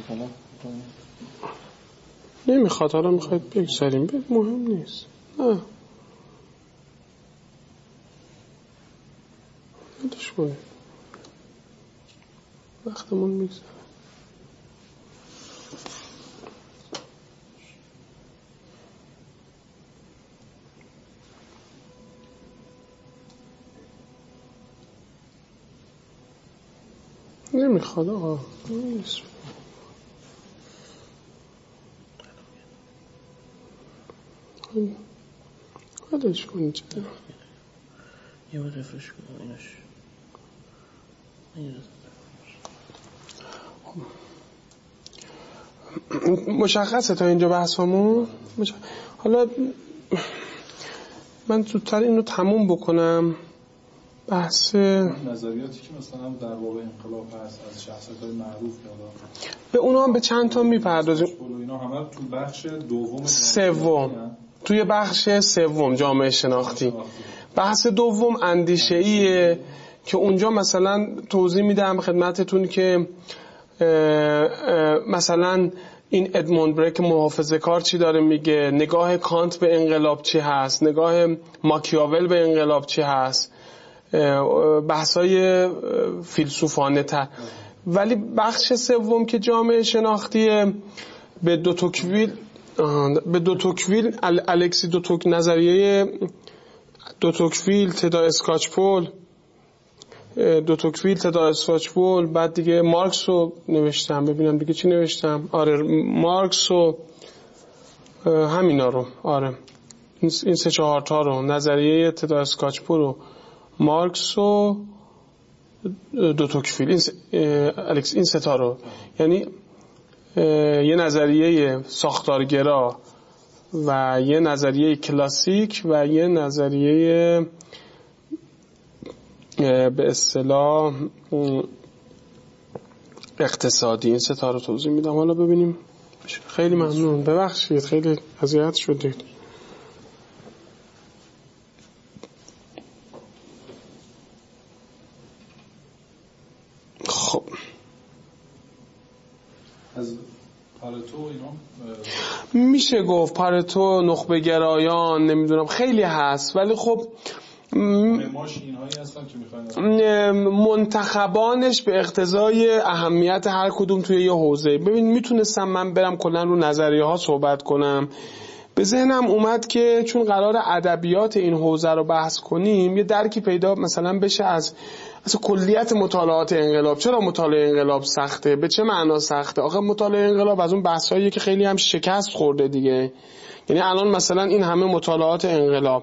نمیخواد. حالا میخواید بگذاریم بگذاریم مهم نیست. نه ندش کنید وقتمون میگذاره. نمیخواد آقا نیست. حالش کنید چه یه بار رفرش کنم اینش مشخصه تا اینجا بحثمون. مشخص... حالا من زودتر اینو تموم بکنم. بحث نظریاتی که مثلا در باب انقلاب هست از شخصیت‌های معروف یا به اونا هم به چند تا میپردازیم. اینا همه تو بخش دوم سوم توی بخش سوم جامعه شناختی. بحث دوم اندیشه‌ایه که اونجا مثلا توضیح میدم خدمتتون که اه اه مثلا این ادموند برک محافظه کار چی داره میگه، نگاه کانت به انقلاب چی هست، نگاه ماکیاول به انقلاب چی هست، بحثای فیلسوفانه تر. ولی بخش سوم که جامعه شناختیه به دو توکویل به دو توکویل الکسی دو توک نظریه دو توکویل تدا اسکاچپول دو توکویل تدا اسکاچپول بعد دیگه مارکس رو نوشتم. ببینم دیگه چی نوشتم. آره مارکس و همینا رو. آره این سه چهار تا رو نظریه تدا اسکاچپول رو مارکس و دو توکویل این الکس این سه تا رو یعنی یه نظریه ساختارگرا و یه نظریه کلاسیک و یه نظریه به اصطلاح اقتصادی. این سه تا رو توضیح میدم. حالا ببینیم. خیلی ممنون. ببخشید خیلی اذیت شدید. خب از پارتو اینا میشه گفت پارتو، نخبه گرایان، نمیدونم خیلی هست ولی خب ماش اینهایی هستن که میخواین منتخبانش به اقتضای اهمیت هر کدوم توی یه حوزه. ببین میتونستم من برم کلا رو نظریه ها صحبت کنم. به ذهنم اومد که چون قرار ادبیات این حوزه رو بحث کنیم یه درکی پیدا مثلا بشه از اصلا کلیت مطالعات انقلاب. چرا مطالعه انقلاب سخته؟ به چه معنا سخته؟ آخه مطالعه انقلاب از اون بحثاییه که خیلی هم شکست خورده دیگه. یعنی الان مثلا این همه مطالعات انقلاب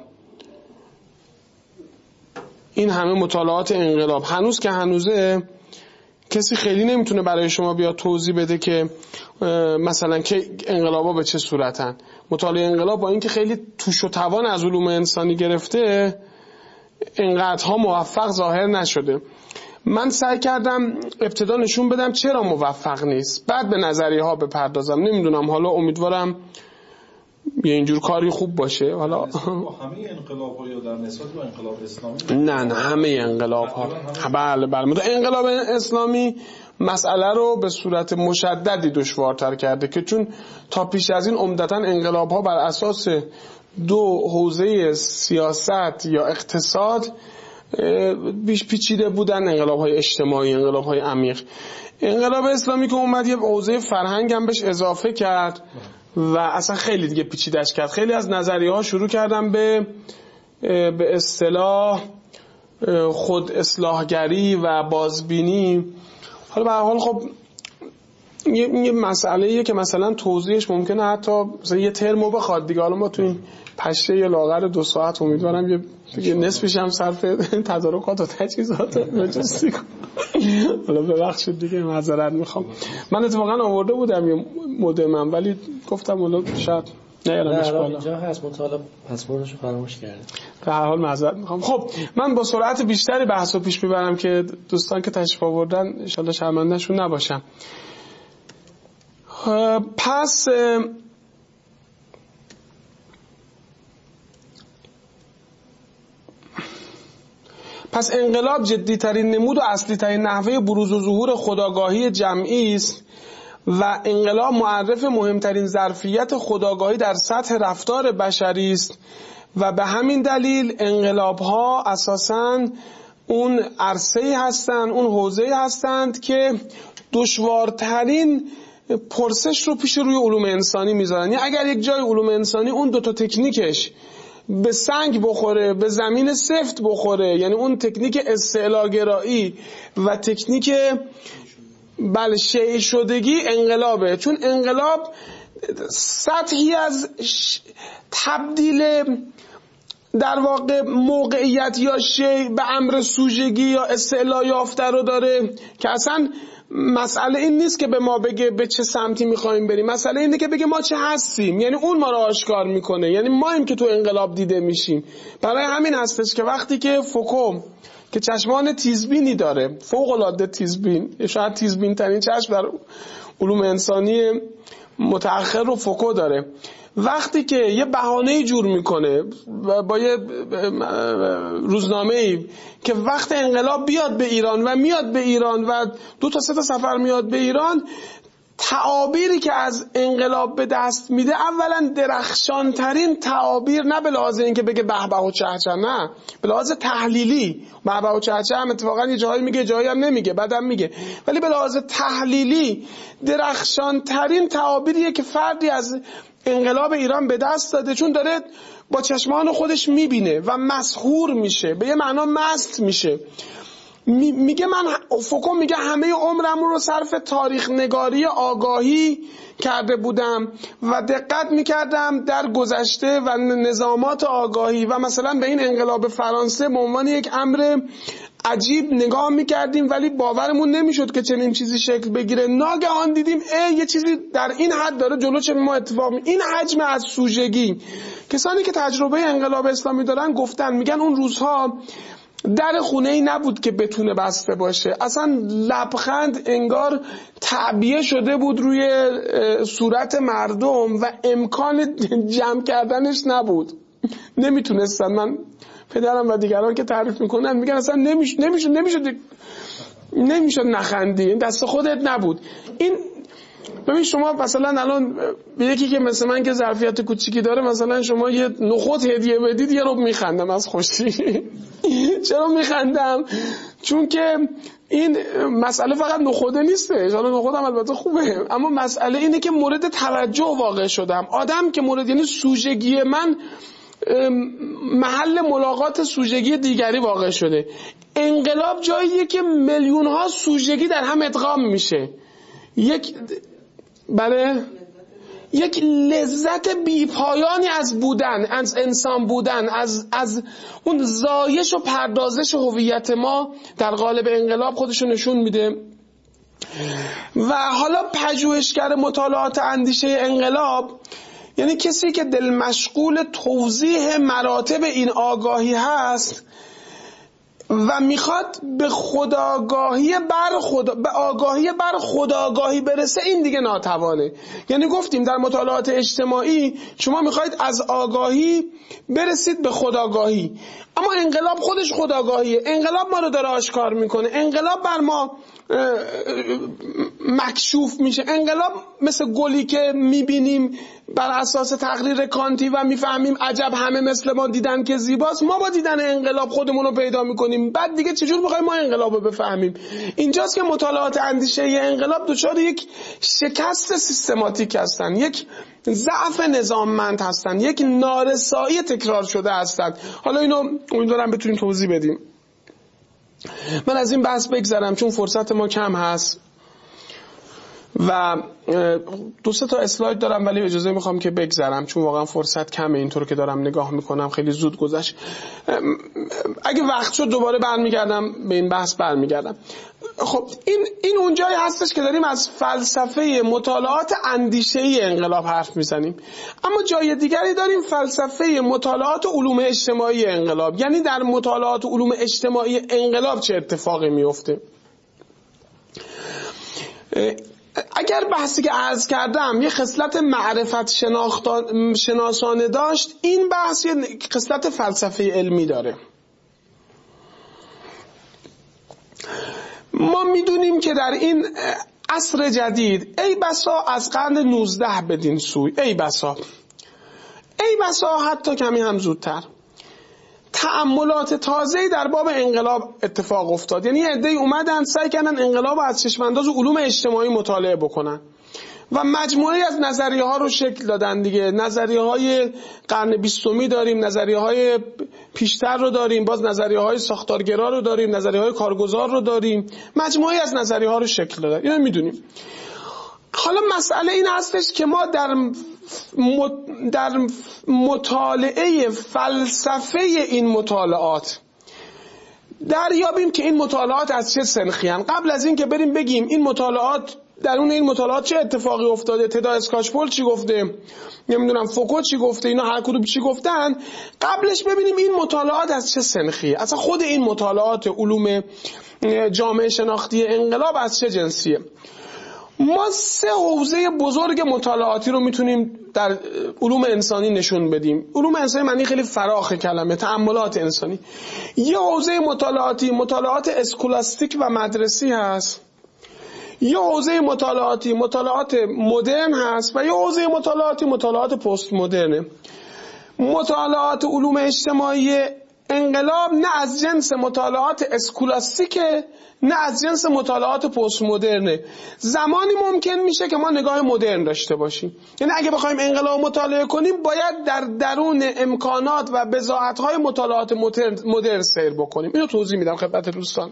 این همه مطالعات انقلاب هنوز که هنوزه کسی خیلی نمیتونه برای شما بیاد توضیح بده که مثلا که انقلابا به چه صورتن. مطالعه انقلاب با اینکه خیلی توش و توان از علوم انسانی گرفته انقدرها موفق ظاهر نشده. من سعی کردم ابتدا نشون بدم چرا موفق نیست بعد به نظریه ها بپردازم. نمیدونم حالا امیدوارم یه اینجور کاری خوب باشه. حالا با همه انقلاب‌ها یا در نسبت با انقلاب اسلامی؟ نه نه همه انقلاب‌ها. بله بله. انقلاب اسلامی مسئله رو به صورت مشددی دشوارتر کرده که چون تا پیش از این عمدتاً انقلاب‌ها بر اساس دو حوزه سیاست یا اقتصاد بیش پیچیده بودن، انقلاب‌های اجتماعی، انقلاب‌های عمیق. انقلاب اسلامی که اومد یه حوزه فرهنگ هم بهش اضافه کرد و اصلا خیلی دیگه پیچیده‌اش کرد. خیلی از نظریه‌ها شروع کردن به به اصطلاح خود اصلاحگری و بازبینی. حالا به هر حال خب یه, یه مسئله‌ایه که مثلا توضیحش ممکنه حتی مثلا یه ترمو بخواد دیگه. حالا ما تو این پشه یه لاغر دو ساعت امیدوارم یه, یه نصفش هم صرف تدارکات و تجهیزات لوجستیک کنم. حالا ببخشید دیگه معذرت میخوام. من اتفاقا آورده بودم یه مودمم ولی گفتم حالا شاید نیارمش بالا. اینجا هست مطالب پسوردشو فراموش کرده. به هر حال معذرت میخوام. خب من با سرعت بیشتری بحثو پیش میبرم که دوستان که تشریف آوردن ان شاءالله شرمنده‌شون نباشم. پس پس انقلاب جدی‌ترین نمود و اصلی‌ترین نحوه بروز و ظهور خودآگاهی جمعی است و انقلاب معرف مهمترین ظرفیت خودآگاهی در سطح رفتار بشری است و به همین دلیل انقلاب‌ها اساساً اون عرصه‌ای هستند، اون حوزه‌ای هستند که دشوارترین پرسش رو پیش روی علوم انسانی میذارن. یعنی اگر یک جای علوم انسانی اون دوتا تکنیکش به سنگ بخوره، به زمین سفت بخوره، یعنی اون تکنیک استعلاگرایی و تکنیک بله شیء شدگی، انقلابه. چون انقلاب سطحی از تبدیل در واقع موقعیت یا شیء به امر سوژگی یا استعلا یافته رو داره که اصلا مسئله این نیست که به ما بگه به چه سمتی میخوایم بریم، مسئله اینه که بگه ما چه هستیم، یعنی اون ما رو آشکار میکنه، یعنی ماییم که تو انقلاب دیده میشیم. برای همین هستش که وقتی که فوکو که چشمان تیزبینی داره، فوق العاده تیزبین، شاید تیزبین ترین چشم در علوم انسانی متأخر رو فوکو داره، وقتی که یه بهانه‌ای جور میکنه با یه روزنامه‌ای که وقت انقلاب بیاد به ایران و میاد به ایران و دو تا سه تا سفر میاد به ایران، تعابیری که از انقلاب به دست میده اولا درخشان ترین تعابیر، نه به لحاظ اینکه بگه به به و چه چه، نه به لحاظ تحلیلی. به به و چه چه هم اتفاقا یه جایی میگه جایی هم نمیگه، بعدم میگه، ولی به لحاظ تحلیلی درخشان ترین تعابیریه که فردی از انقلاب ایران به دست داده، چون داره با چشمان خودش میبینه و مسحور میشه، به یه معنا مست میشه. می میگه من فوکو میگه همه عمرم رو صرف تاریخ نگاری آگاهی کرده بودم و دقت میکردم در گذشته و نظامات آگاهی و مثلا به این انقلاب فرانسه به عنوان یک امر عجیب نگاه میکردیم ولی باورمون نمیشد که چنین چیزی شکل بگیره. ناگهان دیدیم ای یه چیزی در این حد داره جلو چه ما اتفاق می این حجم از سوژگی. کسانی که تجربه انقلاب اسلامی دارن گفتن، میگن اون روزها در خونه‌ای نبود که بتونه بسته باشه، اصلا لبخند انگار تعبیه شده بود روی صورت مردم و امکان جمع کردنش نبود، نمیتونستن. من پدرم و دیگران که تعریف میکنن میگن اصلا نمیشه نمیشه نمیشه نمیشه نخندی، این دست خودت نبود. این ببین شما مثلا الان به یکی که مثل من که ظرفیت کوچیکی داره، مثلا شما یه نخود هدیه بدید یه رو میخندم از خوشی. چرا میخندم؟ چون که این مسئله فقط نخوده نیسته، حالا نخودم البته خوبه، اما مسئله اینه که مورد توجه واقع شدم. آدم که مورد، یعنی سوژگی من محل ملاقات سوژگی دیگری واقع شده. انقلاب جاییه که میلیون ها سوژگی در هم ادغام میشه، یک بله یک لذت بیپایانی از بودن، از انسان بودن، از از اون زایش و پردازش هویت ما در قالب انقلاب خودشو نشون میده. و حالا پژوهشگر مطالعات اندیشه انقلاب، یعنی کسی که دل مشغول توضیح مراتب این آگاهی هست، و میخواد به خودآگاهی بر خدا به آگاهی بر خودآگاهی برسه، این دیگه ناتوانه. یعنی گفتیم در مطالعات اجتماعی شما میخواید از آگاهی برسید به خودآگاهی، اما انقلاب خودش خودآگاهیه. انقلاب ما رو داره آشکار میکنه، انقلاب بر ما مکشوف میشه. انقلاب مثل گلی که میبینیم بر اساس تقریر کانتی و میفهمیم عجب همه مثل ما دیدن که زیباست، ما با دیدن انقلاب خودمون رو پیدا میکنیم. بعد دیگه چجور میخوایم ما انقلاب رو بفهمیم؟ اینجاست که مطالعات اندیشه انقلاب دچار یک شکست سیستماتیک هستن، یک ضعف نظاممند هستن، یک نارسایی تکرار شده هستن. حالا اینو امیدوارم بتونیم توضیح بدیم. من از این بحث بگذرم چون فرصت ما کم هست و دو سه تا اسلاید دارم، ولی اجازه میخوام که بگذرم چون واقعا فرصت کمه. اینطور که دارم نگاه میکنم خیلی زود گذشت. اگه وقت شد دوباره برمیگردم به این بحث برمیگردم. خب این این اونجایی هستش که داریم از فلسفه مطالعات اندیشه‌ای انقلاب حرف میزنیم، اما جای دیگری داریم فلسفه مطالعات علوم اجتماعی انقلاب. یعنی در مطالعات علوم اجتماعی انقلاب چه اتفاقی میفته. اگر بحثی که عرض کردم یه خصلت معرفت شناسانه داشت، این بحث یه خصلت فلسفه علمی داره. ما میدونیم که در این عصر جدید ای بسا از قرن نوزده بدین سوی، ای بسا ای بسا حتی کمی هم زودتر، تأملات تازه‌ای در باب انقلاب اتفاق افتاد. یعنی عده‌ای اومدن سعی کردن انقلاب از چشمانداز علوم اجتماعی مطالعه بکنن و مجموعه از نظریه ها رو شکل دادن دیگه. نظریه های قرن بیستمی داریم، نظریه های پیشتر رو داریم، باز نظریه های ساختارگرا رو داریم، نظریه های کارگزار رو داریم، مجموعه از نظریه ها رو شکل دادن. اینو میدونیم. حالا مسئله این هستش که ما در در مطالعه فلسفه این مطالعات دریابیم که این مطالعات از چه سنخی هستند. قبل از این که بریم بگیم این مطالعات درون این مطالعات چه اتفاقی افتاده، تدا اسکاچپول چی گفته، نمیدونم فوکو چی گفته، اینا هر کدوم چی گفتن، قبلش ببینیم این مطالعات از چه سنخیه، اصلا خود این مطالعات علوم جامعه شناختی انقلاب از چه جنسیه. ما سه حوزه بزرگ مطالعاتی رو میتونیم در علوم انسانی نشون بدیم. علوم انسانی معنی خیلی فراخ کلمه، تأملات انسانی. یه حوزه مطالعاتی مطالعات اسکولاستیک و مدرسی هست، یه حوزه مطالعاتی مطالعات مدرن هست و یه حوزه مطالعاتی مطالعات پست مدرنه. مطالعات علوم اجتماعی انقلاب نه از جنس مطالعات اسکولاستیکه نه از جنس مطالعات پست مدرنه. زمانی ممکن میشه که ما نگاه مدرن داشته باشیم. یعنی اگه بخوایم انقلاب مطالعه کنیم باید در درون امکانات و بضاعت‌های مطالعات مدرن سیر بکنیم. اینو توضیح میدم خدمت دوستان.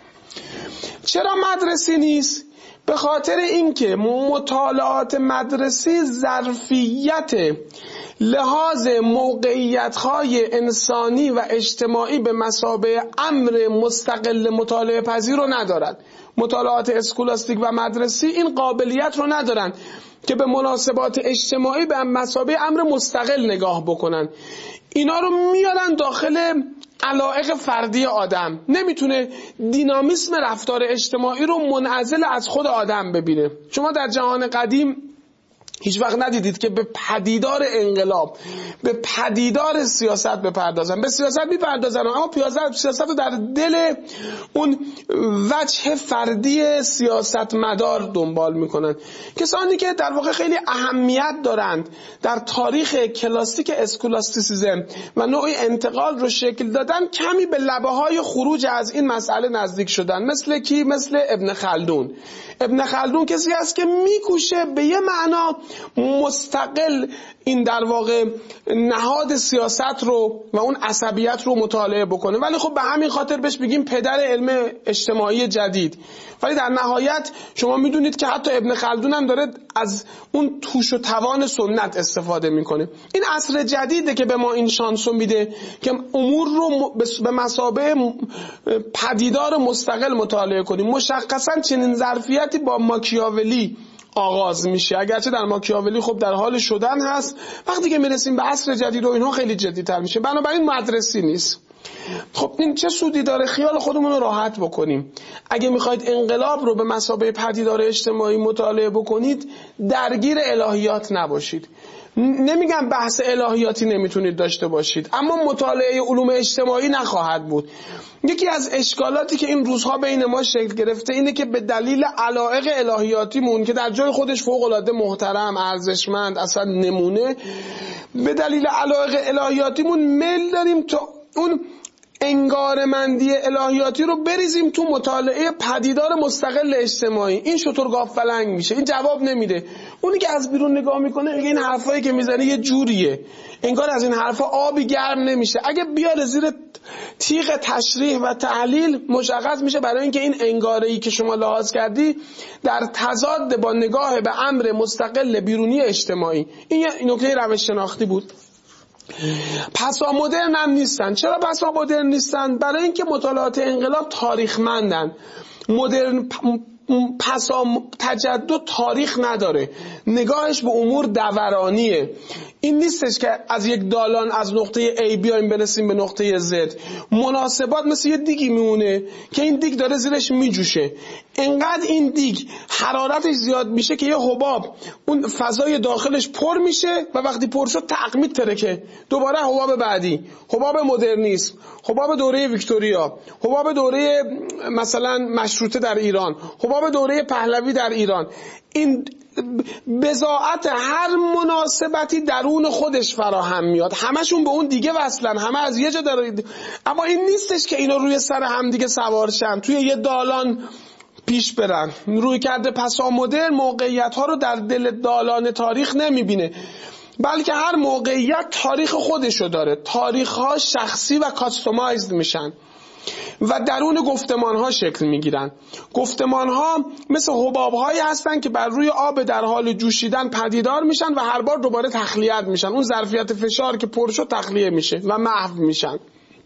چرا مدرسی نیست؟ به خاطر اینکه مطالعات مدرسی ظرفیت لحاظ موقعیت‌های انسانی و اجتماعی به مثابه امر مستقل مطالعه پذیر رو ندارند. مطالعات اسکولاستیک و مدرسی این قابلیت رو ندارن که به مناسبات اجتماعی به مثابه امر مستقل نگاه بکنن. اینا رو میارن داخل علایق فردی آدم. نمیتونه دینامیسم رفتار اجتماعی رو منعزل از خود آدم ببینه. شما در جهان قدیم هیچ وقت ندیدید که به پدیدار انقلاب، به پدیدار سیاست بپردازن. به سیاست میپردازن اما سیاست رو در دل اون وجه فردی سیاستمدار دنبال میکنن. کسانی که در واقع خیلی اهمیت دارند در تاریخ کلاسیک اسکولاستیسیزم و نوعی انتقال رو شکل دادن کمی به لبه های خروج از این مسئله نزدیک شدن. مثل کی؟ مثل ابن خلدون. ابن خلدون کسی است که میکوشه به یه معنا مستقل این در واقع نهاد سیاست رو و اون عصبیت رو مطالعه بکنه، ولی خب به همین خاطر بهش بگیم پدر علم اجتماعی جدید. ولی در نهایت شما میدونید که حتی ابن خلدون هم داره از اون توش و توان سنت استفاده میکنه. این عصر جدیده که به ما این شانسو میده که امور رو به مثابه پدیدار مستقل مطالعه کنیم. مشخصا چنین ظرفیتی با ماکیاولی آغاز میشه، اگرچه در ماکیاولی خب در حال شدن هست. وقتی که میرسیم به عصر جدید و اینها خیلی جدی‌تر میشه. بنابراین مدرسی نیست. خب این چه سودی داره؟ خیال خودمون رو راحت بکنیم. اگه میخواید انقلاب رو به مثابه پدیدار اجتماعی مطالعه بکنید، درگیر الهیات نباشید. نمیگم بحث الهیاتی نمیتونید داشته باشید، اما مطالعه علوم اجتماعی نخواهد بود. یکی از اشکالاتی که این روزها بین ما شکل گرفته اینه که به دلیل علایق الهیاتیمون که در جای خودش فوق‌العاده محترم، ارزشمند، اصلا نمونه، به دلیل علایق الهیاتیمون میل داریم تا اون انگارمندی الهیاتی رو بریزیم تو مطالعه پدیدار مستقل اجتماعی. این شطور گاوپلنگ میشه، این جواب نمیده. اونی که از بیرون نگاه میکنه میگه این حرفایی که میزنه یه جوریه، انگار از این حرفا آبی گرم نمیشه. اگه بیاره زیر تیغ تشریح و تحلیل، مشخص میشه برای اینکه این انگاره‌ای که شما لحاظ کردی در تضاد با نگاه به امر مستقل بیرونی اجتماعی. این یه نکته روش شناختی بود. پسا مدرن هم نیستن. چرا پسا مدرن نیستن؟ برای اینکه مطالعات انقلاب تاریخمندن. مدرن پسا تجدد تاریخ نداره، نگاهش به امور دورانیه. این نیستش که از یک دالان از نقطه A بیایم برسیم به نقطه Z. مناسبات مثل یه دیگی میمونه که این دیگ داره زیرش میجوشه. انقدر این دیگ حرارتش زیاد میشه که یه حباب اون فضای داخلش پر میشه و وقتی پر شد تق میترکه. دوباره حباب بعدی، حباب مدرنیسم، حباب دوره ویکتوریا، حباب دوره مثلا مشروطه در ایران، حباب دوره پهلوی در ایران. این بضاعت هر مناسبتی درون خودش فراهم میاد، همشون به اون دیگه وصلن، همه از یه جا دارید. اما این نیستش که اینا روی سر هم دیگه سوارشن، توی یه دالان پیش برن. روی کرده پسا مدرن موقعیت ها رو در دل دالان تاریخ نمیبینه، بلکه هر موقعیت تاریخ خودشو داره. تاریخ ها شخصی و کاستومایزد میشن و درون گفتمان ها شکل میگیرن. گفتمان ها مثل حباب هایی هستن که بر روی آب در حال جوشیدن پدیدار میشن و هر بار دوباره تخلیت میشن. اون ظرفیت فشار که پر شد تخلیه میشه و محو میشن.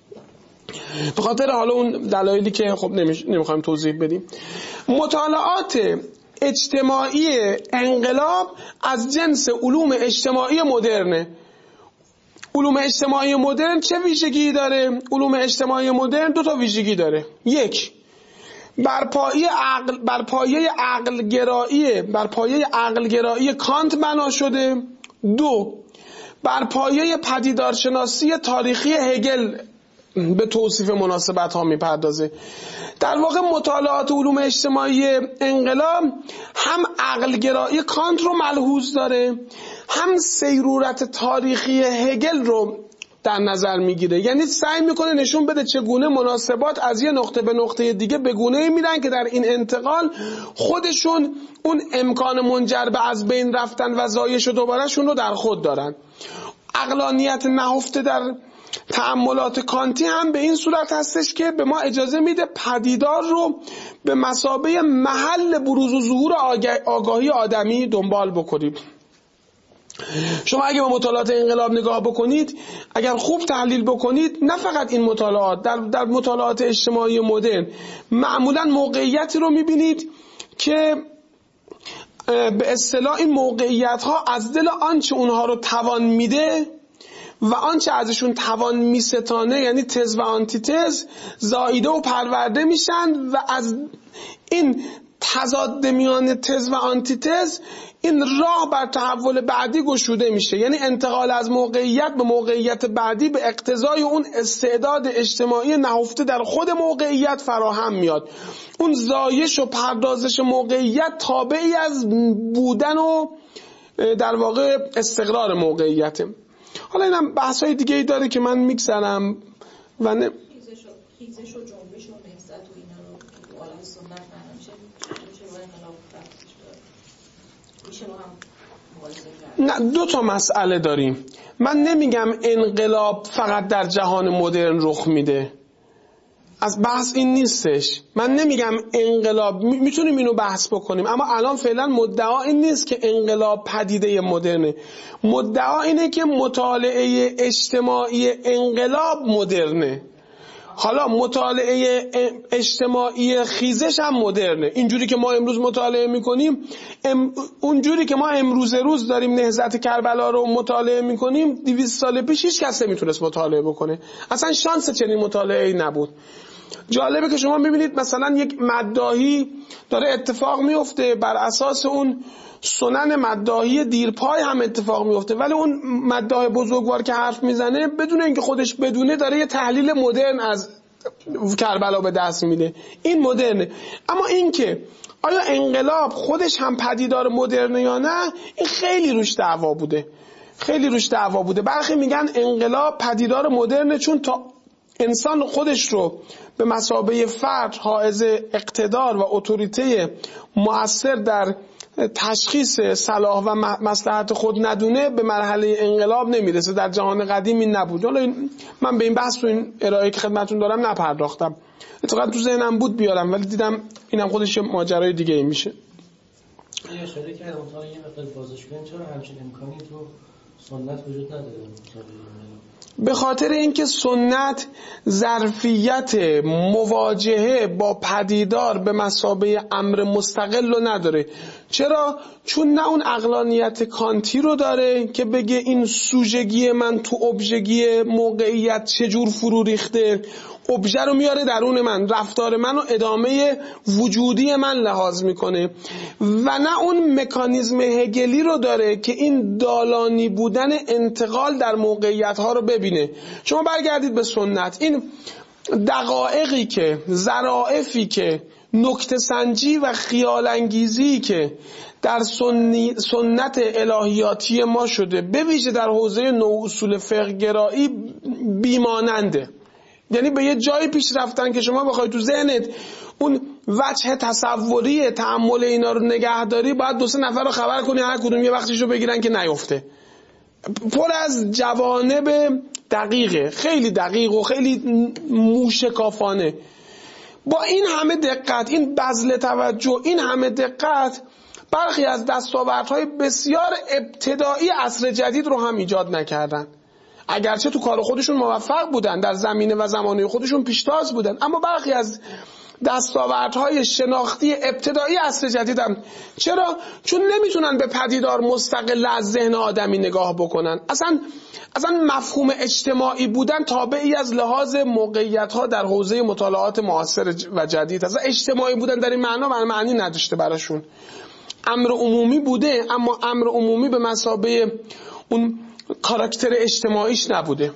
به خاطر حالا اون دلایلی که خب نمیخوایم توضیح بدیم. مطالعات اجتماعی انقلاب از جنس علوم اجتماعی مدرنه. علوم اجتماعی مدرن چه ویژگی داره؟ علوم اجتماعی مدرن دو تا ویژگی داره. یک، بر پایه عقل بر پایه عقل گرایی بر پایه عقل گرایی کانت بنا شده. دو، بر پایه پدیدارشناسی تاریخی هگل به توصیف مناسبت ها میپردازه. در واقع مطالعات علوم اجتماعی انقلاب هم عقل گرایی کانت رو ملحوظ داره، هم سیرورت تاریخی هگل رو در نظر میگیره. یعنی سعی میکنه نشون بده چگونه مناسبات از یه نقطه به نقطه دیگه به گونه‌ای میرن که در این انتقال خودشون اون امکان منجر به از بین رفتن و زایش و دوبارهشون رو در خود دارن. عقلانیت نهفته در تأملات کانتی هم به این صورت هستش که به ما اجازه میده پدیدار رو به مثابه محل بروز و ظهور آگاهی آدمی دنبال بکنیم. شما اگه به مطالعات انقلاب نگاه بکنید، اگر خوب تحلیل بکنید، نه فقط این مطالعات، در, در مطالعات اجتماعی مدرن معمولا موقعیتی رو میبینید که به اصطلاح این موقعیت ها از دل آنچه اونها رو توان میده و آنچه ازشون توان میستانه، یعنی تز و آنتیتز، زاییده و پرورده میشن و از این تضاد میان تز و آنتیتز این راه بر تحول بعدی گشوده میشه. یعنی انتقال از موقعیت به موقعیت بعدی به اقتضای اون استعداد اجتماعی نهفته در خود موقعیت فراهم میاد. اون زایش و پردازش موقعیت تابعی از بودن و در واقع استقرار موقعیت. حالا اینم بحثای دیگه ای داره که من میگذرم و نه خیزش و جنبش و نهضت و اینا رو تو عالم سنت معنا میشه میشه با انقلاب تفسیر شد. میشه با هم مقایسه کرد. نه، دو تا مسئله داریم. من نمیگم انقلاب فقط در جهان مدرن رخ میده، از بحث این نیستش. من نمیگم انقلاب، میتونیم اینو بحث بکنیم، اما الان فعلا مدعا این نیست که انقلاب پدیده مدرنه. مدعا اینه که مطالعه اجتماعی انقلاب مدرنه. حالا مطالعه اجتماعی خیزش هم مدرنه. اینجوری که ما امروز مطالعه میکنیم، ام اونجوری که ما امروز روز داریم نهضت کربلا رو مطالعه میکنیم، دویست سال پیش هیچ کس نمیتونست مطالعه بکنه. اصلا شانس چنین مطالعه‌ای نبود. جالبه که شما میبینید مثلا یک مداحی داره اتفاق میفته، بر اساس اون سنن مداحی دیرپای هم اتفاق میفته، ولی اون مداح بزرگوار که حرف میزنه بدون اینکه خودش بدونه داره یه تحلیل مدرن از کربلا به دست میده. این مدرنه. اما این که آیا انقلاب خودش هم پدیدار مدرنه یا نه، این خیلی روش دعوا بوده. خیلی روش دعوا بوده. برخی میگن انقلاب پدیدار مدرنه چون تا انسان خودش رو به مثابه فرد حائز اقتدار و اتوریته مؤثر در تشخیص صلاح و مصلحت خود ندونه به مرحله انقلاب نمیرسه. در جهان قدیم این نبود. حالا من به این بحث تو این ارائه که خدمتتون دارم نپرداختم، اتفاقا تو ذهنم بود بیارم، ولی دیدم اینم خودش ماجرای دیگه ای میشه. یه اشاره که اونطور یه مقدار بازش کنیم، چرا همچین امکانی تو سنت وجود نداره؟ به خاطر اینکه سنت ظرفیت مواجهه با پدیدار به مثابه امر مستقل رو نداره. چرا؟ چون نه اون عقلانیت کانتی رو داره که بگه این سوژگی من تو ابژگی موقعیت چجور فرو ریخته، ابژه رو میاره درون من، رفتار من و ادامه وجودی من لحاظ میکنه، و نه اون مکانیزم هگلی رو داره که این دالانی بودن انتقال در موقعیت ها رو ببینه. شما برگردید به سنت، این دقایقی که، ظرافی که، نکته سنجی و خیال انگیزی که در سنی سنت الهیاتی ما شده، به ویژه در حوزه نو اصول فقه گرایی، بیماننده. یعنی به یه جایی پیش رفتن که شما بخوای تو ذهنت اون وجه تصوری تأمل اینا رو نگهداری، باید دو سه نفر رو خبر کنی هر کدوم یه وقتیشو بگیرن که نیفته. پر از جوانب دقیقه، خیلی دقیق و خیلی موشکافانه. با این همه دقت، این بذل توجه، این همه دقت، برخی از دستاوردهای بسیار ابتدایی عصر جدید رو هم ایجاد نکردن. اگرچه تو کار خودشون موفق بودن، در زمینه و زمانه خودشون پیشتاز بودن، اما برخی از دستاوردهای شناختی ابتدایی عصر جدید هم. چرا؟ چون نمیتونن به پدیدار مستقل از ذهن آدمی نگاه بکنن. اصلا اصلا مفهوم اجتماعی بودن تابعی از لحاظ موقعیت‌ها در حوزه مطالعات معاصر و جدید. اصلا اجتماعی بودن در این معنا معنی نداشته براشون. امر عمومی بوده، اما امر عمومی به مثابه اون کاراکتر اجتماعیش نبوده.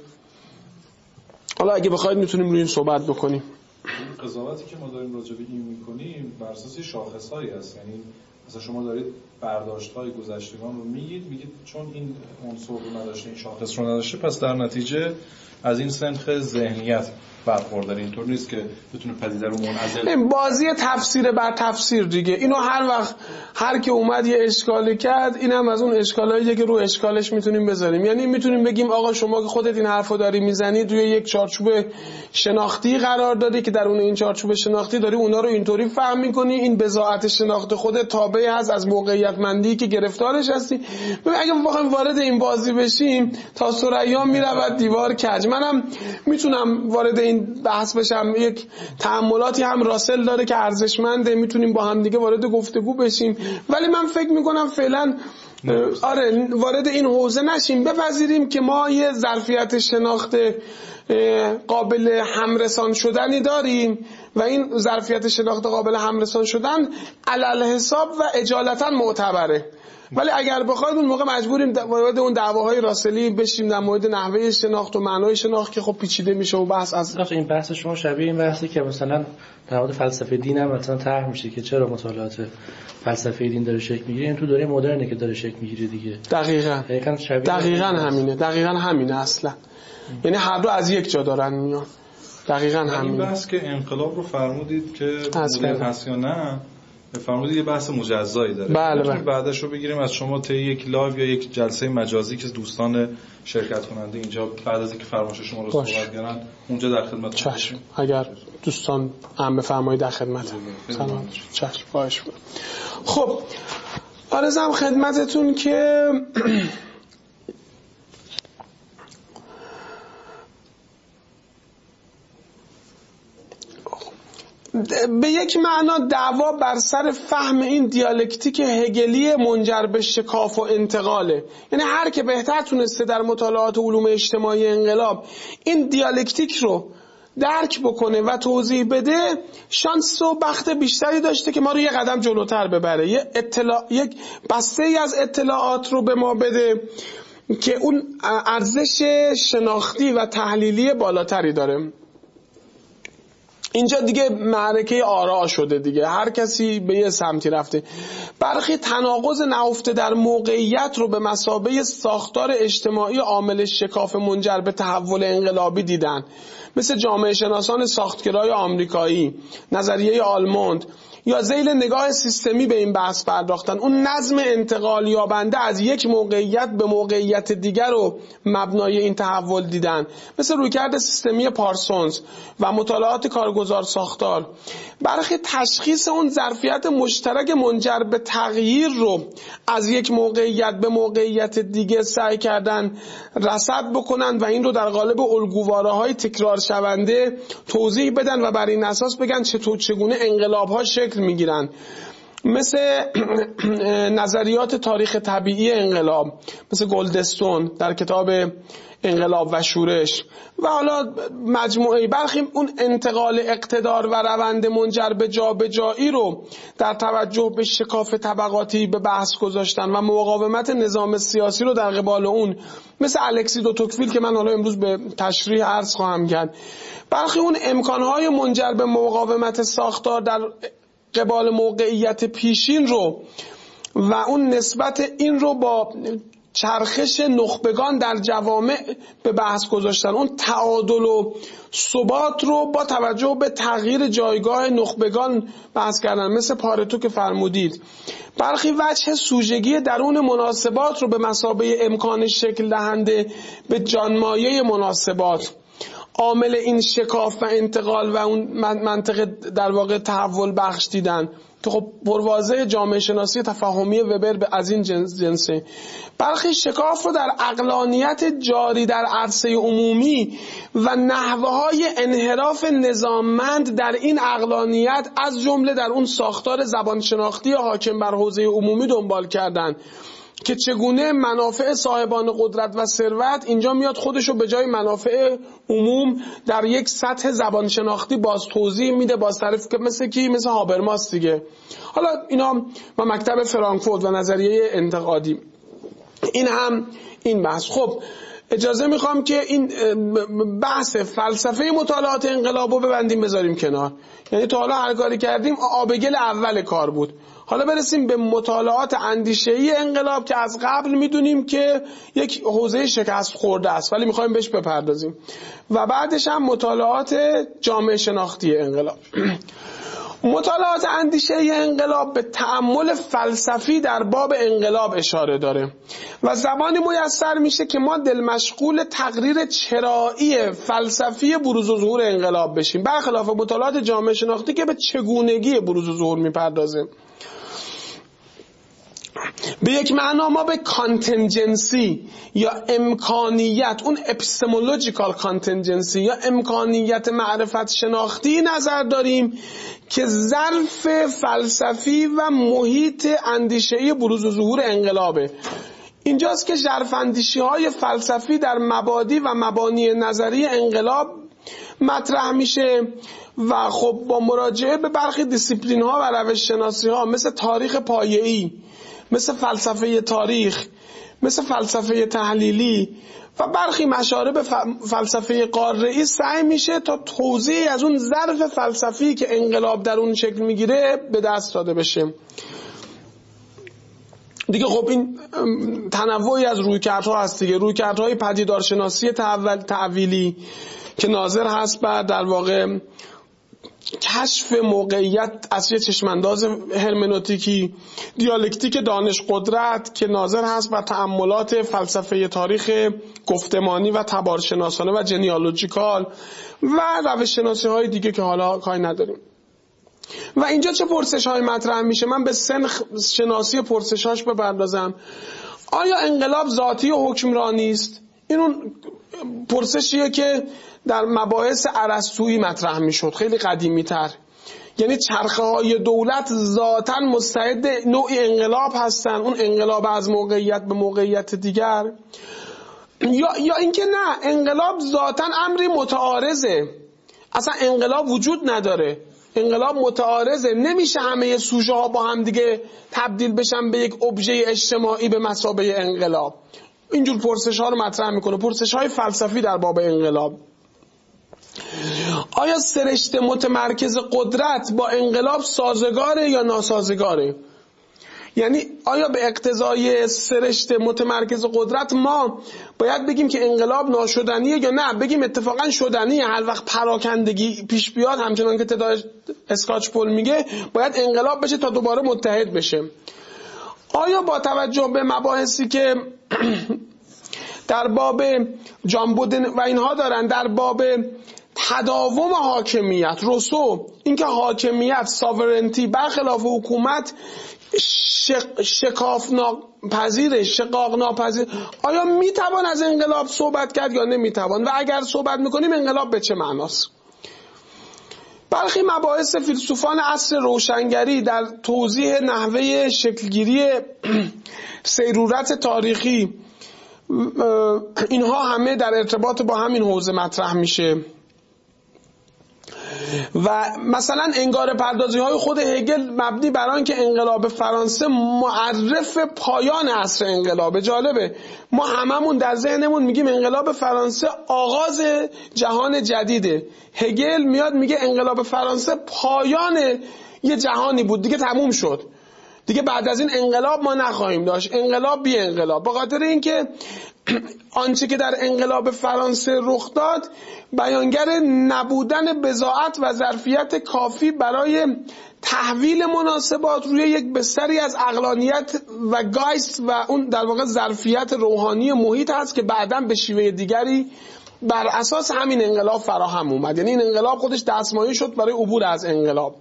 حالا اگه بخواید میتونیم روی این صحبت بکنیم. قضاوتی که ما داریم راجع به این میکنیم بر اساس شاخصهایی هست. یعنی مثلا شما دارید برداشت‌های گذشتگان رو میگید، میگید چون این عنصر رو نداشته، این شاخص رو نداشته، پس در نتیجه از این سنخ ذهنیت برخورداره. اینطور نیست که بتونه پدیده رو منعزل. این بازی تفسیر بر تفسیر دیگه. اینو هر وقت هر که اومد یه اشکالی کرد، اینم از اون اشکالاییه که رو اشکالش میتونیم بذاریم. یعنی میتونیم بگیم آقا شما که خودت این حرفو داری میزنی، توی یک چارچوب شناختی قرار دادی که در اون این چارچوب شناختی داری اونا رو اینطوری فهم میکنی، این بضاعت شناخت خودت تابع هست از موقعیت مندی که گرفتارش هستی. ببین اگه بخوایم وارد این بازی بشیم، تا ثریا میرود دیوار کج. منم میتونم وارد این بحث بشم. یک تأملاتی هم راسل داره که ارزشمنده، میتونیم با هم دیگه وارد گفتگو بشیم، ولی من فکر میکنم فعلا آره وارد این حوزه نشیم. بپذیریم که ما یه ظرفیت شناخت قابل همرسان شدنی داریم و این ظرفیت شناخت قابل همرسان شدن علل حساب و اجالتا معتبره. ولی اگر بخواید اون موقع مجبوریم وارد اون دعواهای راسلی بشیم در مورد نحوه شناخت و معنای شناخت که خب پیچیده میشه و بحث از این بحث شما شبیه این بحثی که مثلا در مورد فلسفه دین هم مثلا طرح میشه که چرا مطالعات فلسفه دین داره شکل میگیره. این تو دوره مدرنه که داره شکل میگیره دیگه. دقیقاً دقیقاً همینه. دقیقاً همینه اصلا. یعنی هر دو از یک جا دارن میان. دقیقاً همینه. این بحث که انقلاب رو فرمودید که مدرن هست یا نه، فرمودید یه بحث مجزایی داره. بله بله. بعدش رو بگیریم از شما طی یک لایو یا یک جلسه مجازی که دوستان شرکت کننده اینجا بعد از اینکه فرمایش شما رو صحبت کردن اونجا در خدمت چشم. اگر دوستان هم بفرمایید در خدمت. سلام. چشم. باش. خب عرضم خدمتتون که به یک معنا دعوا بر سر فهم این دیالکتیک هگلی منجر به شکاف و انتقاله. یعنی هر که بهتر تونسته در مطالعات علوم اجتماعی انقلاب این دیالکتیک رو درک بکنه و توضیح بده، شانس و بخت بیشتری داشته که ما رو یه قدم جلوتر ببره، یه اطلاع، یک بسته ای از اطلاعات رو به ما بده که اون ارزش شناختی و تحلیلی بالاتری داره. اینجا دیگه معرکه آرا شده دیگه، هر کسی به یه سمتی رفته. برخی تناقض نهفته در موقعیت رو به مثابه ساختار اجتماعی عامل شکاف منجر به تحول انقلابی دیدن، مثل جامعه شناسان ساختگرای آمریکایی، نظریه آلموند، یا ذیل نگاه سیستمی به این بحث پرداختن. اون نظم انتقال یابنده از یک موقعیت به موقعیت دیگر رو مبنای این تحول دیدن، مثل رویکرد سیستمی پارسونز و مطالعات کارگزار ساختار. برخی تشخیص اون ظرفیت مشترک منجر به تغییر رو از یک موقعیت به موقعیت دیگه سعی کردن رصد بکنن و این رو در قالب الگوواره‌های تکرار شونده توضیح بدن و بر این اساس بگن چطور چگونه انقلاب‌ها شکل میگیرن، مثل نظریات تاریخ طبیعی انقلاب، مثل گلدستون در کتاب انقلاب و شورش، و حالا مجموعه برخی اون انتقال اقتدار و روند منجر به جابجایی رو در توجه به شکاف طبقاتی به بحث گذاشتن و مقاومت نظام سیاسی رو در قبال اون، مثل الکسی دو توکویل که من حالا امروز به تشریح عرض خواهم کرد. برخی اون امکانهای منجر به مقاومت ساختار در قبال موقعیت پیشین رو و اون نسبت این رو با چرخش نخبگان در جوامع به بحث گذاشتن، اون تعادل و ثبات رو با توجه به تغییر جایگاه نخبگان بحث کردن، مثل پارتو که فرمودید. برخی وجه سوژگی درون مناسبات رو به مثابه امکان شکل دهنده به جانمایه مناسبات، عامل این شکاف و انتقال و اون منطقه در واقع تحول بخش دیدن که خب پروازه جامعه شناسی تفاهمی وبر از این جنس جنسه. برخی شکاف رو در عقلانیت جاری در عرصه عمومی و نحوه‌های انحراف نظاممند در این عقلانیت از جمله در اون ساختار زبان شناختی حاکم بر حوزه عمومی دنبال کردن که چگونه منافع صاحبان قدرت و ثروت اینجا میاد خودشو به جای منافع عموم در یک سطح زبان شناختی باز توضیح میده، باز تعریف، که مثل کی؟ مثل هابرماس دیگه. حالا اینا و مکتب فرانکفورت و نظریه انتقادی، این هم این بحث. خب اجازه میخوام که این بحث فلسفه مطالعات انقلاب رو ببندیم بذاریم کنار. یعنی تا حالا هر کاری کردیم آبگل اول کار بود. حالا برسیم به مطالعات اندیشه‌ای انقلاب که از قبل میدونیم که یک حوزه شکست خورده است ولی میخوایم بهش بپردازیم، و بعدش هم مطالعات جامعه شناختی انقلاب. مطالعات اندیشه‌ای انقلاب به تأمل فلسفی در باب انقلاب اشاره داره و زمانی میسر میشه که ما دل مشغول تقریر چرایی فلسفی بروز و ظهور انقلاب بشیم، برخلاف مطالعات جامعه شناختی که به چگونگی بروز و ظهور میپردازه. به یک معنا ما به کانتنجنسی یا امکانیت، اون اپیستمولوژیکال کانتنجنسی یا امکانیت معرفت شناختی نظر داریم که ظرف فلسفی و محیط اندیشه‌ای بروز و ظهور انقلابه. اینجاست که ظرف اندیشی‌های فلسفی در مبادی و مبانی نظری انقلاب مطرح میشه و خب با مراجعه به برخی دیسیپلین ها و روش شناسی ها مثل تاریخ پایه‌ای، مثل فلسفه تاریخ، مثل فلسفه تحلیلی و برخی مشارب فلسفه قاره‌ای سعی میشه تا توضیحی از اون ظرف فلسفی که انقلاب در اون شکل میگیره به دست داده بشه. دیگه خب این تنوعی از رویکردها هست دیگه، رویکردهای پدیدارشناسی تعویلی که ناظر هست بر در واقع کشف موقعیت از یه چشمانداز هرمنوتیکی، دیالکتیک دانش قدرت که ناظر هست بر تأملات فلسفه تاریخ گفتمانی و تبارشناسانه و جنیالوجیکال و روش شناسی های دیگه که حالا کاری نداریم. و اینجا چه پرسش های مطرح میشه؟ من به سنخ شناسی پرسش هاش بپردازم. آیا انقلاب ذاتی و حکمرانی است؟ این اون پرسشیه که در مباحث ارسطویی مطرح میشد، خیلی قدیمی تر، یعنی چرخه های دولت ذاتاً مستعد نوعی انقلاب هستن، اون انقلاب از موقعیت به موقعیت دیگر، یا یا اینکه نه، انقلاب ذاتاً امری متعارضه، اصلا انقلاب وجود نداره، انقلاب متعارضه، نمیشه همه سوژه ها با هم دیگه تبدیل بشن به یک ابژه اجتماعی به مثابه انقلاب. اینجور پرسش ها رو مطرح میکنه، پرسش های فلسفی در باب انقلاب. آیا سرشت متمرکز قدرت با انقلاب سازگاره یا ناسازگاره؟ یعنی آیا به اقتضای سرشت متمرکز قدرت ما باید بگیم که انقلاب ناشدنیه، یا نه بگیم اتفاقا شدنیه؟ هر وقت پراکندگی پیش بیاد، همچنان که تدای اسکاچ پول میگه، باید انقلاب بشه تا دوباره متحد بشه. آیا با توجه به مباحثی که در باب جان بودن و اینها دارن، در باب تداوم حاکمیت، روسو اینکه حاکمیت ساورنتی برخلاف حکومت شق... شکاف ناپذیره، شقاق ناپذیر، آیا میتوان از انقلاب صحبت کرد یا نمیتوان؟ و اگر صحبت میکنیم انقلاب به چه معناست؟ برخی مباحث فیلسوفان عصر روشنگری در توضیح نحوه شکلگیری سیرورت تاریخی، اینها همه در ارتباط با همین حوزه مطرح میشه. و مثلا انگار پردازی های خود هگل مبنی بر آن که انقلاب فرانسه معرف پایان عصر انقلاب. جالبه ما هممون در ذهنمون میگیم انقلاب فرانسه آغاز جهان جدیده، هگل میاد میگه انقلاب فرانسه پایان یه جهانی بود، دیگه تموم شد، دیگه بعد از این انقلاب ما نخواهیم داشت، انقلاب بی انقلاب. به خاطر اینکه آنچه که در انقلاب فرانسه رخ داد بیانگر نبودن بضاعت و ظرفیت کافی برای تحویل مناسبات روی یک بستری از عقلانیت و گایست و اون در واقع ظرفیت روحانی محیط هست که بعداً به شیوه دیگری بر اساس همین انقلاب فراهم اومد. یعنی این انقلاب خودش دستمایه شد برای عبور از انقلاب.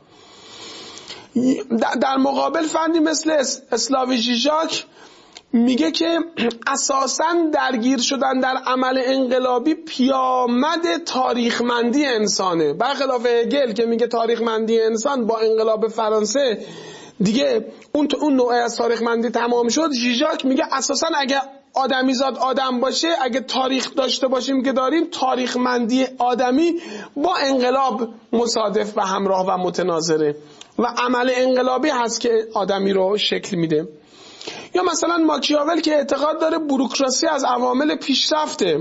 در مقابل فردی مثل اسلاوی ژیژاک میگه که اساساً درگیر شدن در عمل انقلابی پیامد تاریخمندی انسانه، برخلاف هگل که میگه تاریخمندی انسان با انقلاب فرانسه دیگه اون اون نوع از تاریخمندی تمام شد. ژیژاک میگه اساساً اگه آدمیزاد آدم باشه، اگه تاریخ داشته باشیم که داریم، تاریخمندی آدمی با انقلاب مصادف و همراه و متناظره و عمل انقلابی هست که آدمی رو شکل میده. یا مثلا ماکیاول که اعتقاد داره بوروکراسی از عوامل پیشرفته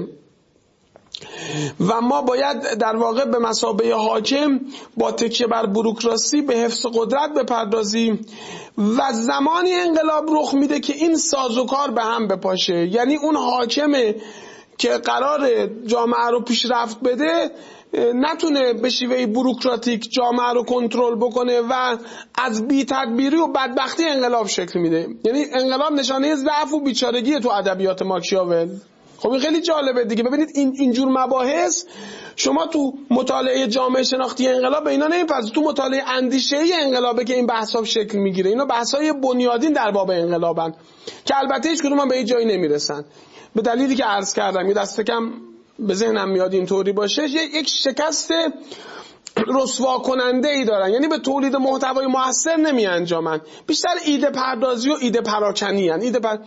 و ما باید در واقع به مثابه حاکم با تکیه بر بوروکراسی به حفظ قدرت بپردازیم و زمانی انقلاب رخ میده که این سازوکار به هم بپاشه. یعنی اون حاکمه که قرار جامعه رو پیشرفت بده نتونه به شیوه بوروکراتیک جامعه رو کنترل بکنه و از بی تدبیری و بدبختی انقلاب شکل میده. یعنی انقلاب نشانه ضعف و بیچارگی تو ادبیات ماکیاول. خب این خیلی جالبه دیگه. ببینید این اینجور مباحث شما تو مطالعه جامعه شناختی انقلاب به اینا نمیپذیرید، تو مطالعه اندیشه‌ای انقلابه که این بحثا شکل میگیره. اینا بحث‌های بنیادین در باب انقلابن که البته هیچ کدوم به هیچ جایی نمیرسن، به دلیلی که عرض کردم. یه دست کم به ذهنم میاد اینطوری باشه، یک شکست رسوا کننده ای دارن، یعنی به تولید محتوای موثر نمی انجامن، بیشتر ایده پردازی و ایده پراکنی هن. ایده پر...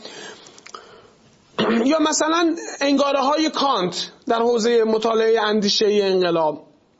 یا مثلا انگاره های کانت در حوزه مطالعه اندیشه انقلاب.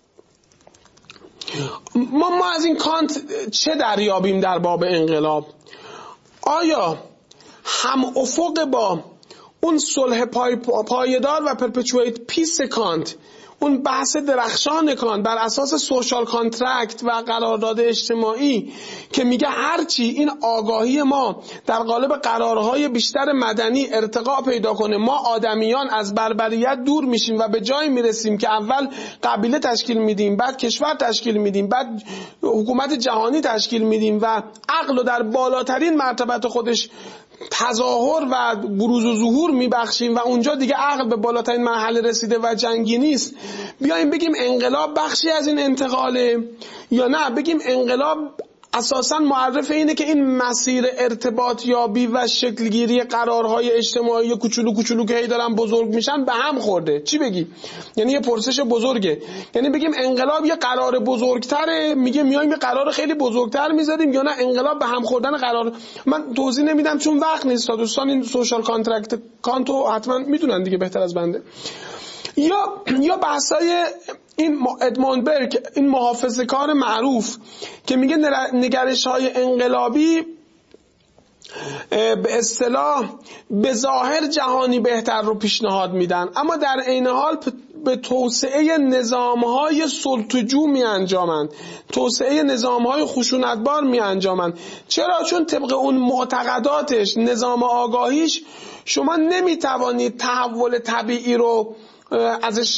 ما, ما از این کانت چه دریابیم در باب انقلاب؟ آیا هم افق با اون صلح پای پایدار و پرپچویت پیس کانت، اون بحث درخشان کانت بر اساس سوشال کانترکت و قرارداد اجتماعی که میگه هرچی این آگاهی ما در قالب قرارهای بیشتر مدنی ارتقا پیدا کنه، ما آدمیان از بربریت دور میشیم و به جایی میرسیم که اول قبیله تشکیل میدیم، بعد کشور تشکیل میدیم، بعد حکومت جهانی تشکیل میدیم و عقل در بالاترین مرتبت خودش تظاهر و بروز و ظهور میبخشیم و اونجا دیگه عقل به بالاترین مرحله رسیده و جنگی نیست. بیایم بگیم انقلاب بخشی از این انتقاله، یا نه بگیم انقلاب اساساً معرف اینه که این مسیر ارتباط یابی و شکلگیری قرارهای اجتماعی کوچولو کوچولو که هی دارن بزرگ میشن به هم خورده. چی بگی؟ یعنی یه پرسش بزرگه. یعنی بگیم انقلاب یه قرار بزرگتره، میگه میایم یه قرار خیلی بزرگتر میذاریم، یا نه انقلاب به هم خوردن قرار. من توضیح نمیدم چون وقت نیست. دوستان این سوشال کانترکت کانتو حتما میدونن دیگه بهتر از بنده. یا یا بحثای این ادموند برک، این محافظه‌کار معروف که میگه نگرش‌های انقلابی به اصطلاح به ظاهر جهانی بهتر رو پیشنهاد میدن، اما در عین حال به توسعه نظام‌های سلطه‌جو می‌انجامند، توسعه نظام‌های خشونتبار می‌انجامند. چرا؟ چون طبق اون معتقداتش، نظام آگاهیش، شما نمی‌توانید تحول طبیعی رو ازش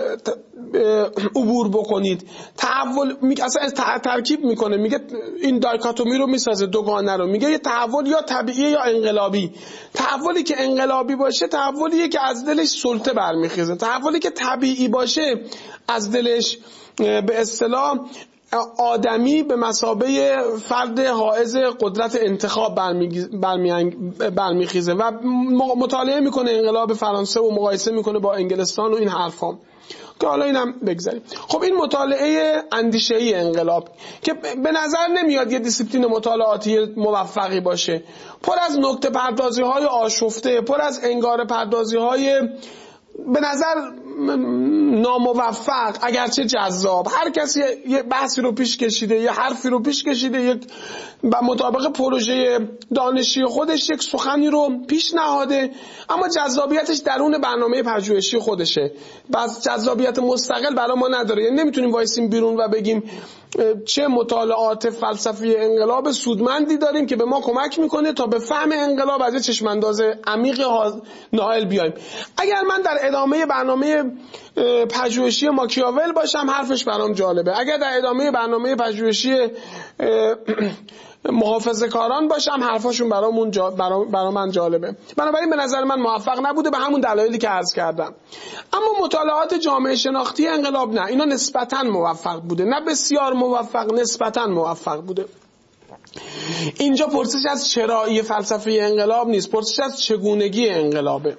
عبور بکنید. تحول اصلا ترکیب میکنه، میگه این دایکاتومی رو میسازه، دوگانه رو، میگه یه تحول یا طبیعی یا انقلابی. تحولی که انقلابی باشه تحولیه که از دلش سلطه برمیخیزه، تحولی که طبیعی باشه از دلش به اصطلاح آدمی به مثابه فرد حائز قدرت انتخاب برمیخیزه و مطالعه میکنه انقلاب فرانسه و مقایسه میکنه با انگلستان و این حرفا که حالا اینم بگذاریم. خب این مطالعه اندیشه‌ای انقلاب که به نظر نمیاد یه دیسیپلین مطالعاتی موفقی باشه، پر از نکته پردازی های آشفته، پر از انگار پردازی های به نظر ناموفق اگرچه جذاب. هر کسی یه بحثی رو پیش کشیده، یه حرفی رو پیش کشیده، یک با مطابق پروژه دانشی خودش یک سخنی رو پیش نهاده، اما جذابیتش درون برنامه پژوهشی خودشه. بس جذابیت مستقل برای ما نداره. یعنی نمیتونیم وایسیم بیرون و بگیم چه مطالعات فلسفی انقلاب سودمندی داریم که به ما کمک میکنه تا به فهم انقلاب از چشمانداز عمیق نائل بیایم. اگر من در ادامه برنامه پژوهشی ماکیاول باشم حرفش برام جالبه، اگر در ادامه برنامه پژوهشی محافظه‌کاران باشم حرفاشون برامون جا برام برام من جالبه. بنابراین به نظر من موفق نبوده به همون دلایلی که عرض کردم. اما مطالعات جامعه شناختی انقلاب نه، اینا نسبتاً موفق بوده، نه بسیار موفق، نسبتاً موفق بوده. اینجا پرسش از چرایی فلسفه انقلاب نیست، پرسش از چگونگی انقلابه.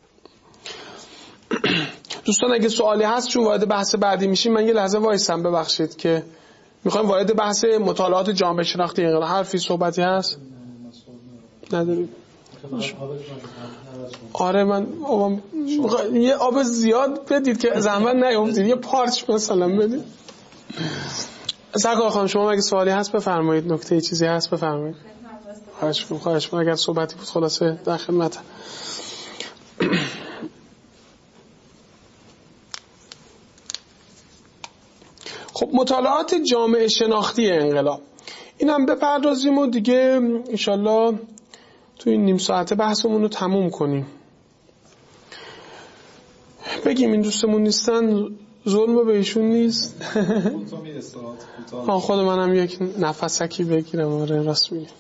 دوستان اگه سوالی هست چون وارد بحث بعدی میشیم من یه لحظه وایسم، ببخشید که میخوایم وارد بحث مطالعات جامعه شناختی انقلاب. حرفی صحبتی هست؟ نداریم. آره من آبم یه آب زیاد بدید که زحمت نیافتید، یه پارچ مثلا بدید. سرکار خانم شما اگه سوالی هست بفرمایید، نکته چیزی هست بفرمایید. خواهش می‌کنم خواهش می‌کنم اگر صحبتی بود خلاصه در خدمتم. خب مطالعات جامعه شناختی انقلاب اینم بپردازیم و دیگه انشالله تو این نیم ساعته بحثمون رو تموم کنیم. بگیم این دوستمون نیستن ظلم به ایشون نیست. خود منم یک نفسکی بگیرم. آره راست میگی.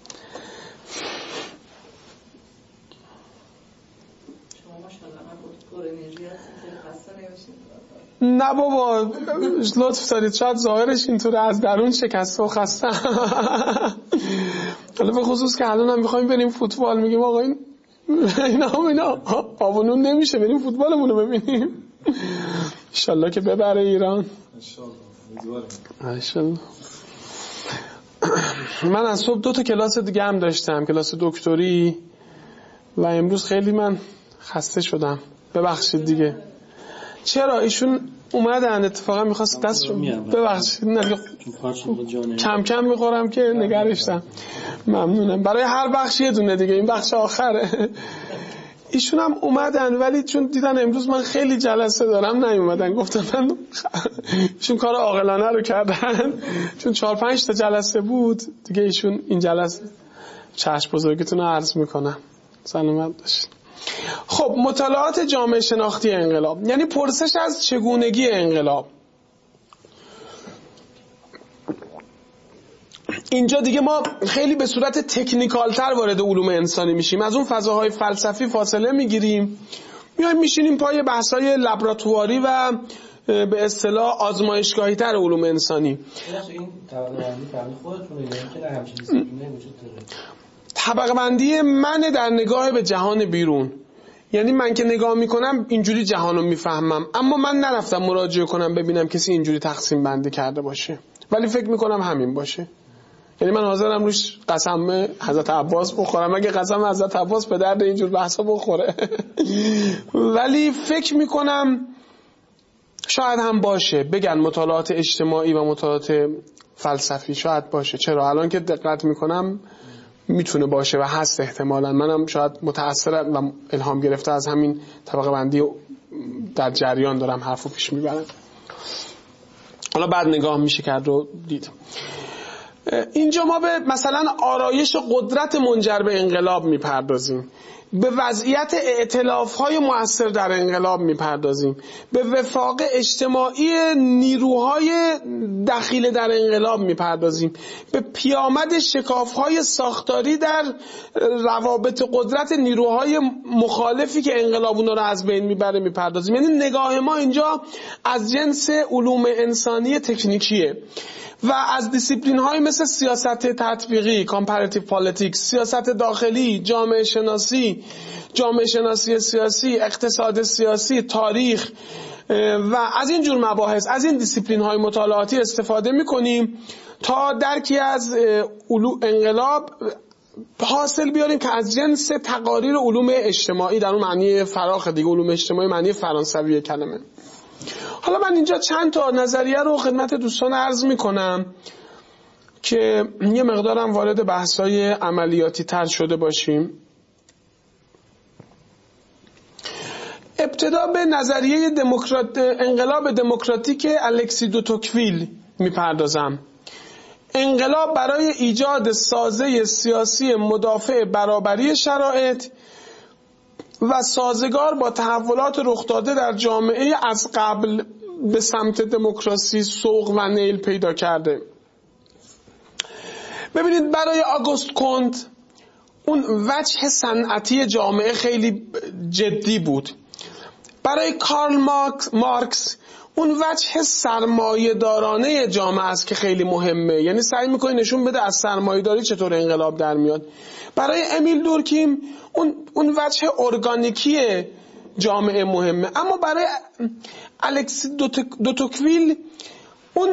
نه بابا لطف دارید، شاید ظاهرش اینطوره، از درون شکسته و خسته. حالا به خصوص که الان هم میخوایم بریم فوتبال، میگیم آقا این اینا اینا آبونون نمیشه، بریم فوتبالمون رو ببینیم. انشالله که ببره ایران. انشالله. من از صبح دو تا کلاس دیگه هم داشتم، کلاس دکتری، و امروز خیلی من خسته شدم، ببخشید دیگه. چرا ایشون اومدن اتفاقا میخواست دستشون ببخشید نه کم کم میخورم که نگرشتم. ممنونم. برای هر بخش یه دونه دیگه، این بخش آخره. ایشون هم اومدن ولی چون دیدن امروز من خیلی جلسه دارم نیومدن، گفتم من ایشون کار عاقلانه رو کردن، چون چهار پنج تا جلسه بود دیگه. ایشون این جلسه چشم بزرگتون رو عرض میکنم. سلامت باشید. خب مطالعات جامعه شناختی انقلاب یعنی پرسش از چگونگی انقلاب. اینجا دیگه ما خیلی به صورت تکنیکالتر وارد علوم انسانی میشیم، از اون فضاهای فلسفی فاصله میگیریم، میایم میشینیم پای بحثای لابراتواری و به اصطلاح آزمایشگاهی تر علوم انسانی. این طبقه بندی فهمی خودتونه یا اینکه نه همچین دیسیپلینی وجود داره؟ طبقه بندی من در نگاه به جهان بیرون، یعنی من که نگاه میکنم اینجوری جهانو میفهمم، اما من نرفتم مراجعه کنم ببینم کسی اینجوری تقسیم بندی کرده باشه، ولی فکر میکنم همین باشه. یعنی من حاضرم روش قسم حضرت عباس بخورم اگه قسم حضرت عباس به درد اینجور بحثا بخوره. ولی فکر میکنم شاید هم باشه، بگن مطالعات اجتماعی و مطالعات فلسفی شاید باشه. چرا؟ الان که دقت میکنم میتونه باشه و هست احتمالا. منم شاید متأثر و الهام گرفته از همین طبقه بندی در جریان دارم حرفو پیش میبرم. حالا بعد نگاه میشه کرد رو دید. اینجا ما به مثلا آرایش قدرت منجر به انقلاب میپردازیم، به وضعیت ائتلاف‌های مؤثر در انقلاب میپردازیم، به وفاق اجتماعی نیروهای دخیل در انقلاب میپردازیم، به پیامد شکاف‌های ساختاری در روابط قدرت نیروهای مخالفی که انقلاب اونا رو از بین میبره میپردازیم. یعنی نگاه ما اینجا از جنس علوم انسانی تکنیکیه و از دیسیپلین های مثل سیاست تطبیقی، کامپراتیو پالیتیکس، سیاست داخلی، جامعه شناسی، جامعه شناسی سیاسی، اقتصاد سیاسی، تاریخ و از این جور مباحث، از این دیسیپلین های مطالعاتی استفاده میکنیم تا درکی از انقلاب حاصل بیاریم که از جنس تقاریر علوم اجتماعی در اون معنی فراخ دیگه، علوم اجتماعی معنی فرانسوی کلمه. حالا من اینجا چند تا نظریه رو خدمت دوستان عرض میکنم که یه مقدارم وارد بحث‌های عملیاتی تر شده باشیم. ابتدا به نظریه دموکرات انقلاب دموکراتیک الکسی دو توکویل میپردازم. انقلاب برای ایجاد سازه سیاسی مدافع برابری شرایط و سازگار با تحولات رخ داده در جامعه از قبل به سمت دموکراسی سوق و نیل پیدا کرده. ببینید برای آگوست کنت اون وجه صنعتی جامعه خیلی جدی بود. برای کارل مارکس اون وجه سرمایه‌دارانه جامعه است که خیلی مهمه، یعنی سعی میکنه نشون بده از سرمایه‌داری چطور انقلاب در میاد. برای امیل دورکیم اون اون وجه ارگانیکی جامعه مهمه. اما برای الکسی دو توکویل اون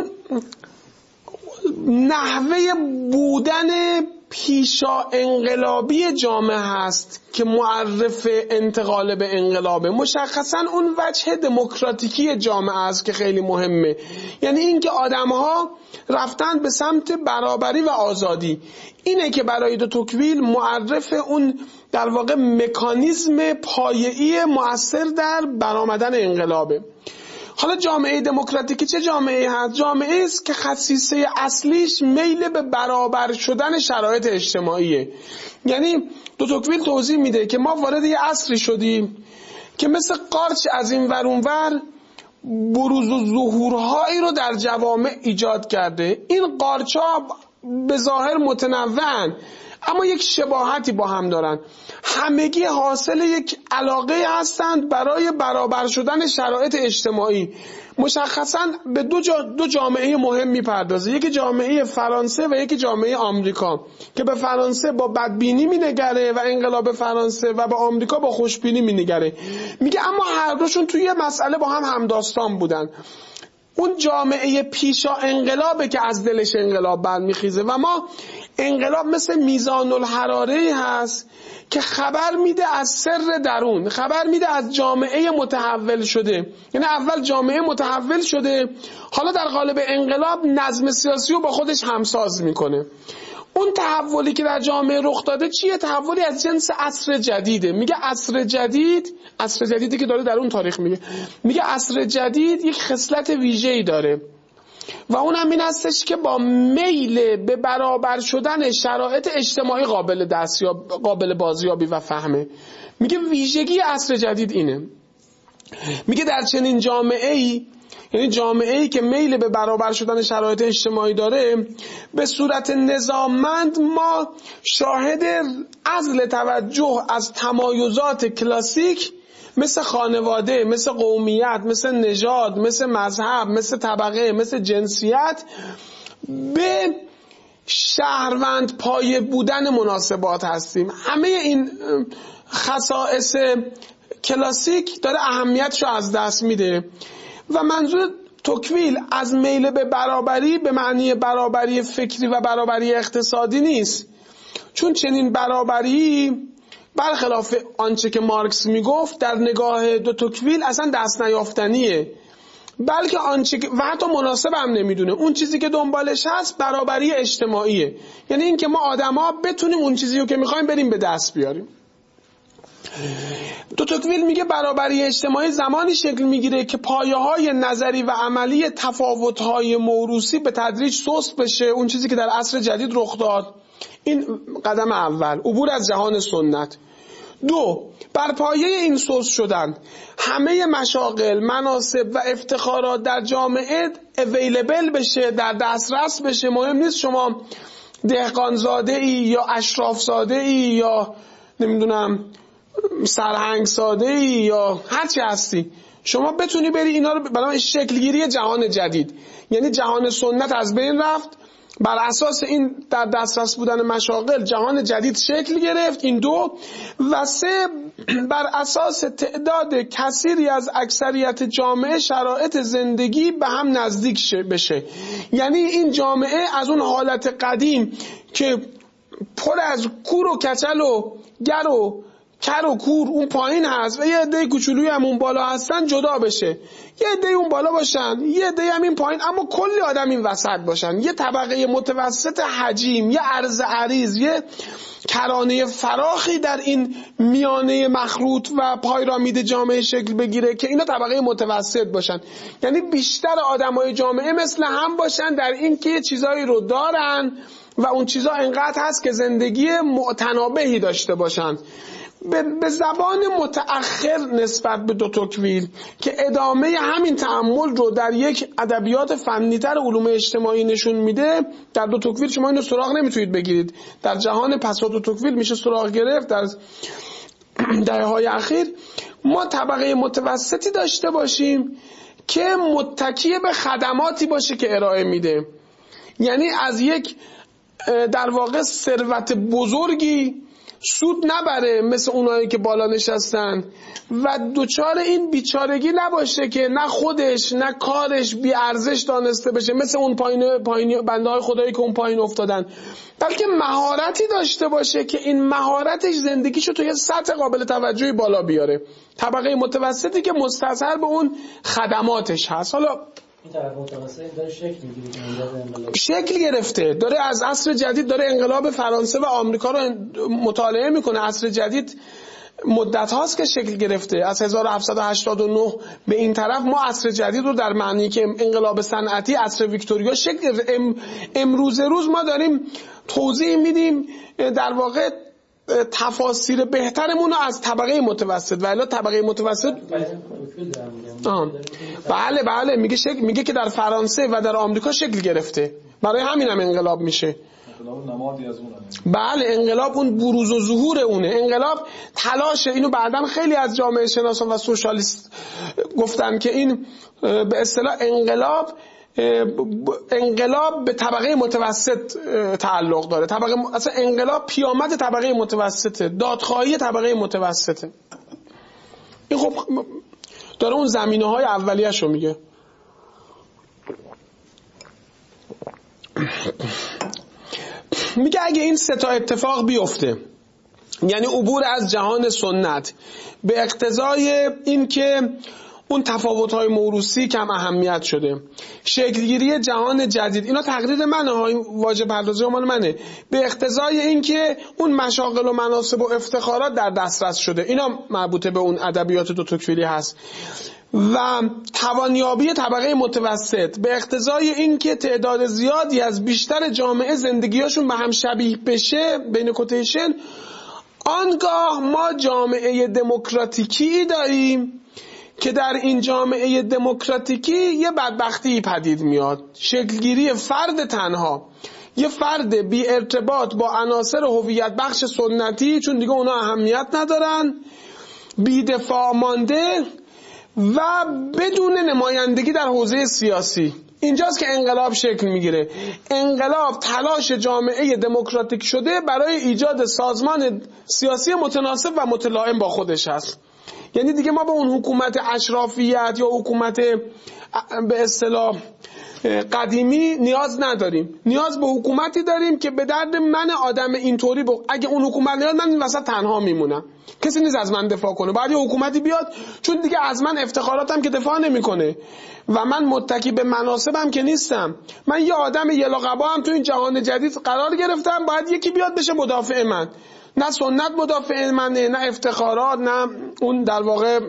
نحوه بودن پیشا انقلابی جامعه هست که معرف انتقال به انقلابه. مشخصا اون وجه دموکراتیکی جامعه است که خیلی مهمه، یعنی اینکه آدم‌ها رفتن به سمت برابری و آزادی. اینه که برای دو توکویل معرف اون در واقع مکانیزم پایه‌ای مؤثر در برآمدن انقلابه. حالا جامعه دموکراتیکی چه جامعه هست؟ جامعه است که خصیصه اصلیش میل به برابر شدن شرایط اجتماعیه. یعنی دو توکویل توضیح میده که ما وارد یه عصری شدیم که مثل قارچ از این ور اون ور بروز و ظهورهایی رو در جوامع ایجاد کرده. این قارچ‌ها به ظاهر متنوعن اما یک شباهتی با هم دارن، همگی حاصل یک علاقه هستند برای برابر شدن شرایط اجتماعی. مشخصا به دو, جا دو جامعه مهم میپردازه، یکی جامعه فرانسه و یکی جامعه آمریکا که به فرانسه با بدبینی مینگره و انقلاب فرانسه و به آمریکا با خوشبینی مینگره. میگه اما هر دوشون توی یه مسئله با هم همداستان بودن. اون جامعه پیشا انقلابه که از دلش انقلاب برمیخیزه و ما انقلاب مثل میزان الحراره هست که خبر میده از سر درون، خبر میده از جامعه متحول شده. یعنی اول جامعه متحول شده، حالا در قالب انقلاب نظم سیاسی رو با خودش همساز میکنه. اون تحولی که در جامعه رخ داده چیه؟ تحولی از جنس عصر جدیده. میگه عصر جدید، عصر جدیدی که داره در اون تاریخ میگه میگه عصر جدید یک خصلت ویژه‌ای داره و اونم این هستش که با میل به برابر شدن شرایط اجتماعی قابل دستیاب، قابل بازیابی و فهمه. میگه ویژگی عصر جدید اینه. میگه در چنین جامعه‌ای، یعنی جامعه‌ای که میل به برابر شدن شرایط اجتماعی داره، به صورت نظاممند ما شاهد عزل توجه از تمایزات کلاسیک مثل خانواده، مثل قومیت، مثل نژاد، مثل مذهب، مثل طبقه، مثل جنسیت به شهروند پایه بودن مناسبات هستیم. همه این خصائص کلاسیک داره اهمیتشو از دست میده و منظور توکویل از میل به برابری به معنی برابری فکری و برابری اقتصادی نیست، چون چنین برابری برخلاف آنچه که مارکس میگفت در نگاه دو توکویل اصلا دست نیافتنیه، بلکه آنچه و حتی مناسب هم نمیدونه. اون چیزی که دنبالش هست برابری اجتماعیه، یعنی این که ما آدما بتونیم اون چیزی رو که میخوایم بریم به دست بیاریم. دو توکویل میگه برابری اجتماعی زمانی شکل میگیره که پایه‌های نظری و عملی تفاوت‌های موروثی به تدریج سست بشه، اون چیزی که در عصر جدید رخ داد. این قدم اول، عبور از جهان سنت. دو، بر پایه این سست شدن همه مشاغل، مناصب و افتخارات در جامعه اویلیبل بشه، در دسترس بشه. مهم نیست شما دهقانزاده ای یا اشرافزاده ای یا نمیدونم سرهنگزاده ای یا هر چی هستی، شما بتونی بری اینا رو. برای شکلگیری جهان جدید، یعنی جهان سنت از بین رفت، بر اساس این در دسترس بودن مشاغل جهان جدید شکل گرفت. این دو. و سه، بر اساس تعداد کثیری از اکثریت جامعه شرایط زندگی به هم نزدیک بشه، یعنی این جامعه از اون حالت قدیم که پر از کور و کچل و گر و کر و کور اون پایین هست و یه عده کوچولویی هم اون بالا هستن جدا بشه، یه عده اون بالا باشن، یه عده هم این پایین، اما کلی آدم این وسط باشن، یه طبقه متوسط حجیم، یه عرض عریض، یه کرانه فراخی در این میانه مخلوط و پایرامید جامعه شکل بگیره که اینا طبقه متوسط باشن. یعنی بیشتر آدمای جامعه مثل هم باشن در این که چیزایی رو دارن و اون چیزا انقدر هست که زندگی متنابهی داشته باشن. به زبان متأخر نسبت به دو توکویل که ادامه همین تأمل رو در یک ادبیات فنی‌تر علوم اجتماعی نشون میده، در دو توکویل شما اینو سراغ نمیتونید بگیرید. در جهان پس دو توکویل میشه سراغ گرفت. در دهه‌های اخیر ما طبقه متوسطی داشته باشیم که متکی به خدماتی باشه که ارائه میده، یعنی از یک در واقع ثروت بزرگی سود نبره مثل اونایی که بالا نشستن و دوچار این بیچارگی نباشه که نه خودش نه کارش بی ارزش دانسته بشه مثل اون پایین پایین بنده های خدایی که اون پایین افتادن، بلکه مهارتی داشته باشه که این مهارتش زندگیشو توی سطح قابل توجهی بالا بیاره. طبقه متوسطی که مستظهر به اون خدماتش هست. حالا این طبقه متوسط داره شکل میگیره، شکل گرفته، داره از عصر جدید داره انقلاب فرانسه و آمریکا رو مطالعه میکنه. عصر جدید مدت هاست که شکل گرفته، از هزار و هفتصد و هشتاد و نه به این طرف ما عصر جدید رو در معنی که انقلاب صنعتی عصر ویکتوریا شکل گرفته. ام امروز روز ما داریم توضیح میدیم در واقع تفاسیر بهترمون رو از طبقه متوسط، ولی طبقه متوسط آه. بله بله میگه شکل میگه که در فرانسه و در آمریکا شکل گرفته، برای همین هم انقلاب میشه. انقلاب نمادی از اونه. بله انقلاب اون بروز و ظهور اونه. انقلاب تلاشه. اینو بعداً خیلی از جامعه شناسان و سوشالیست گفتن که این به اصطلاح انقلاب انقلاب به طبقه متوسط تعلق داره. طبقه اصلا انقلاب پیامد طبقه متوسطه، دادخواهی طبقه متوسطه. این خب داره اون زمینه‌های اولیه‌شو میگه. میگه اگه این سه تا اتفاق بیفته، یعنی عبور از جهان سنت به اقتضای این که اون تفاوت‌های موروثی کم اهمیت شده، شکلگیری جهان جدید، اینا تقریر منه ها، این واجب پردازی مال منه، به اقتضای این که اون مشاغل و مناصب و افتخارات در دسترس شده، اینا مربوطه به اون ادبیات دو توکویلی هست، و توانیابی طبقه متوسط به اقتضای این که تعداد زیادی از بیشتر جامعه زندگیاشون به هم شبیه بشه، بین کوتیشن، آنگاه ما جامعه دموکراتیکی داریم که در این جامعه دموکراتیکی یه بدبختی پدید میاد، شکلگیری فرد تنها، یه فرد بی ارتباط با عناصر هویت بخش سنتی، چون دیگه اونا اهمیت ندارن، بی‌دفاع مانده و بدون نمایندگی در حوزه سیاسی. اینجاست که انقلاب شکل میگیره. انقلاب تلاش جامعه دموکراتیک شده برای ایجاد سازمان سیاسی متناسب و متلائم با خودش هست. یعنی دیگه ما به اون حکومت اشرافیت یا حکومت به اصطلاح قدیمی نیاز نداریم. نیاز به حکومتی داریم که به درد من آدم اینطوری بخ... اگه اون حکومت نیاد من این وسط تنها میمونم، کسی نیست از من دفاع کنه، باید یه حکومتی بیاد، چون دیگه از من افتخاراتم که دفاع نمیکنه و من متکی به مناصبم که نیستم. من یه آدم یلاقبا هم تو این جهان جدید قرار گرفتم، باید یکی بیاد بشه مدافع من. نه سنت مدافع منه، نه افتخارات، نه اون در واقع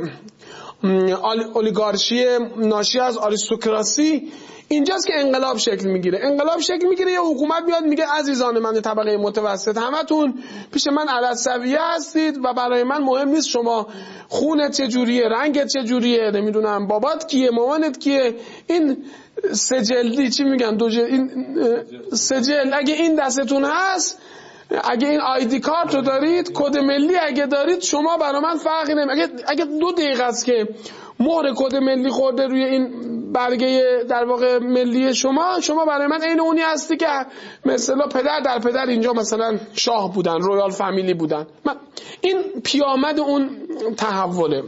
اولیگارشی ناشی از آریستوکراسی. اینجاست که انقلاب شکل میگیره. انقلاب شکل میگیره یه حکومت بیاد میگه عزیزان من طبقه متوسط، همتون پیش من علالسویه هستید و برای من مهم نیست شما خونت چجوریه، رنگت چجوریه، نمیدونم بابات کیه، مامانت کیه، این سجلدی چی میگن دو جل... این سجل اگه این دستتون هست، اگه این آیدی کارت رو دارید، کد ملی اگه دارید، شما برای من فرقی نمی. اگه اگه دو دقیقه است که مهر کد ملی خورده روی این برگه در واقع ملی شما، شما برای من عین اونی هستی که مثلا پدر در پدر اینجا مثلا شاه بودن، رویال فامیلی بودن. این پیامد اون تحوله.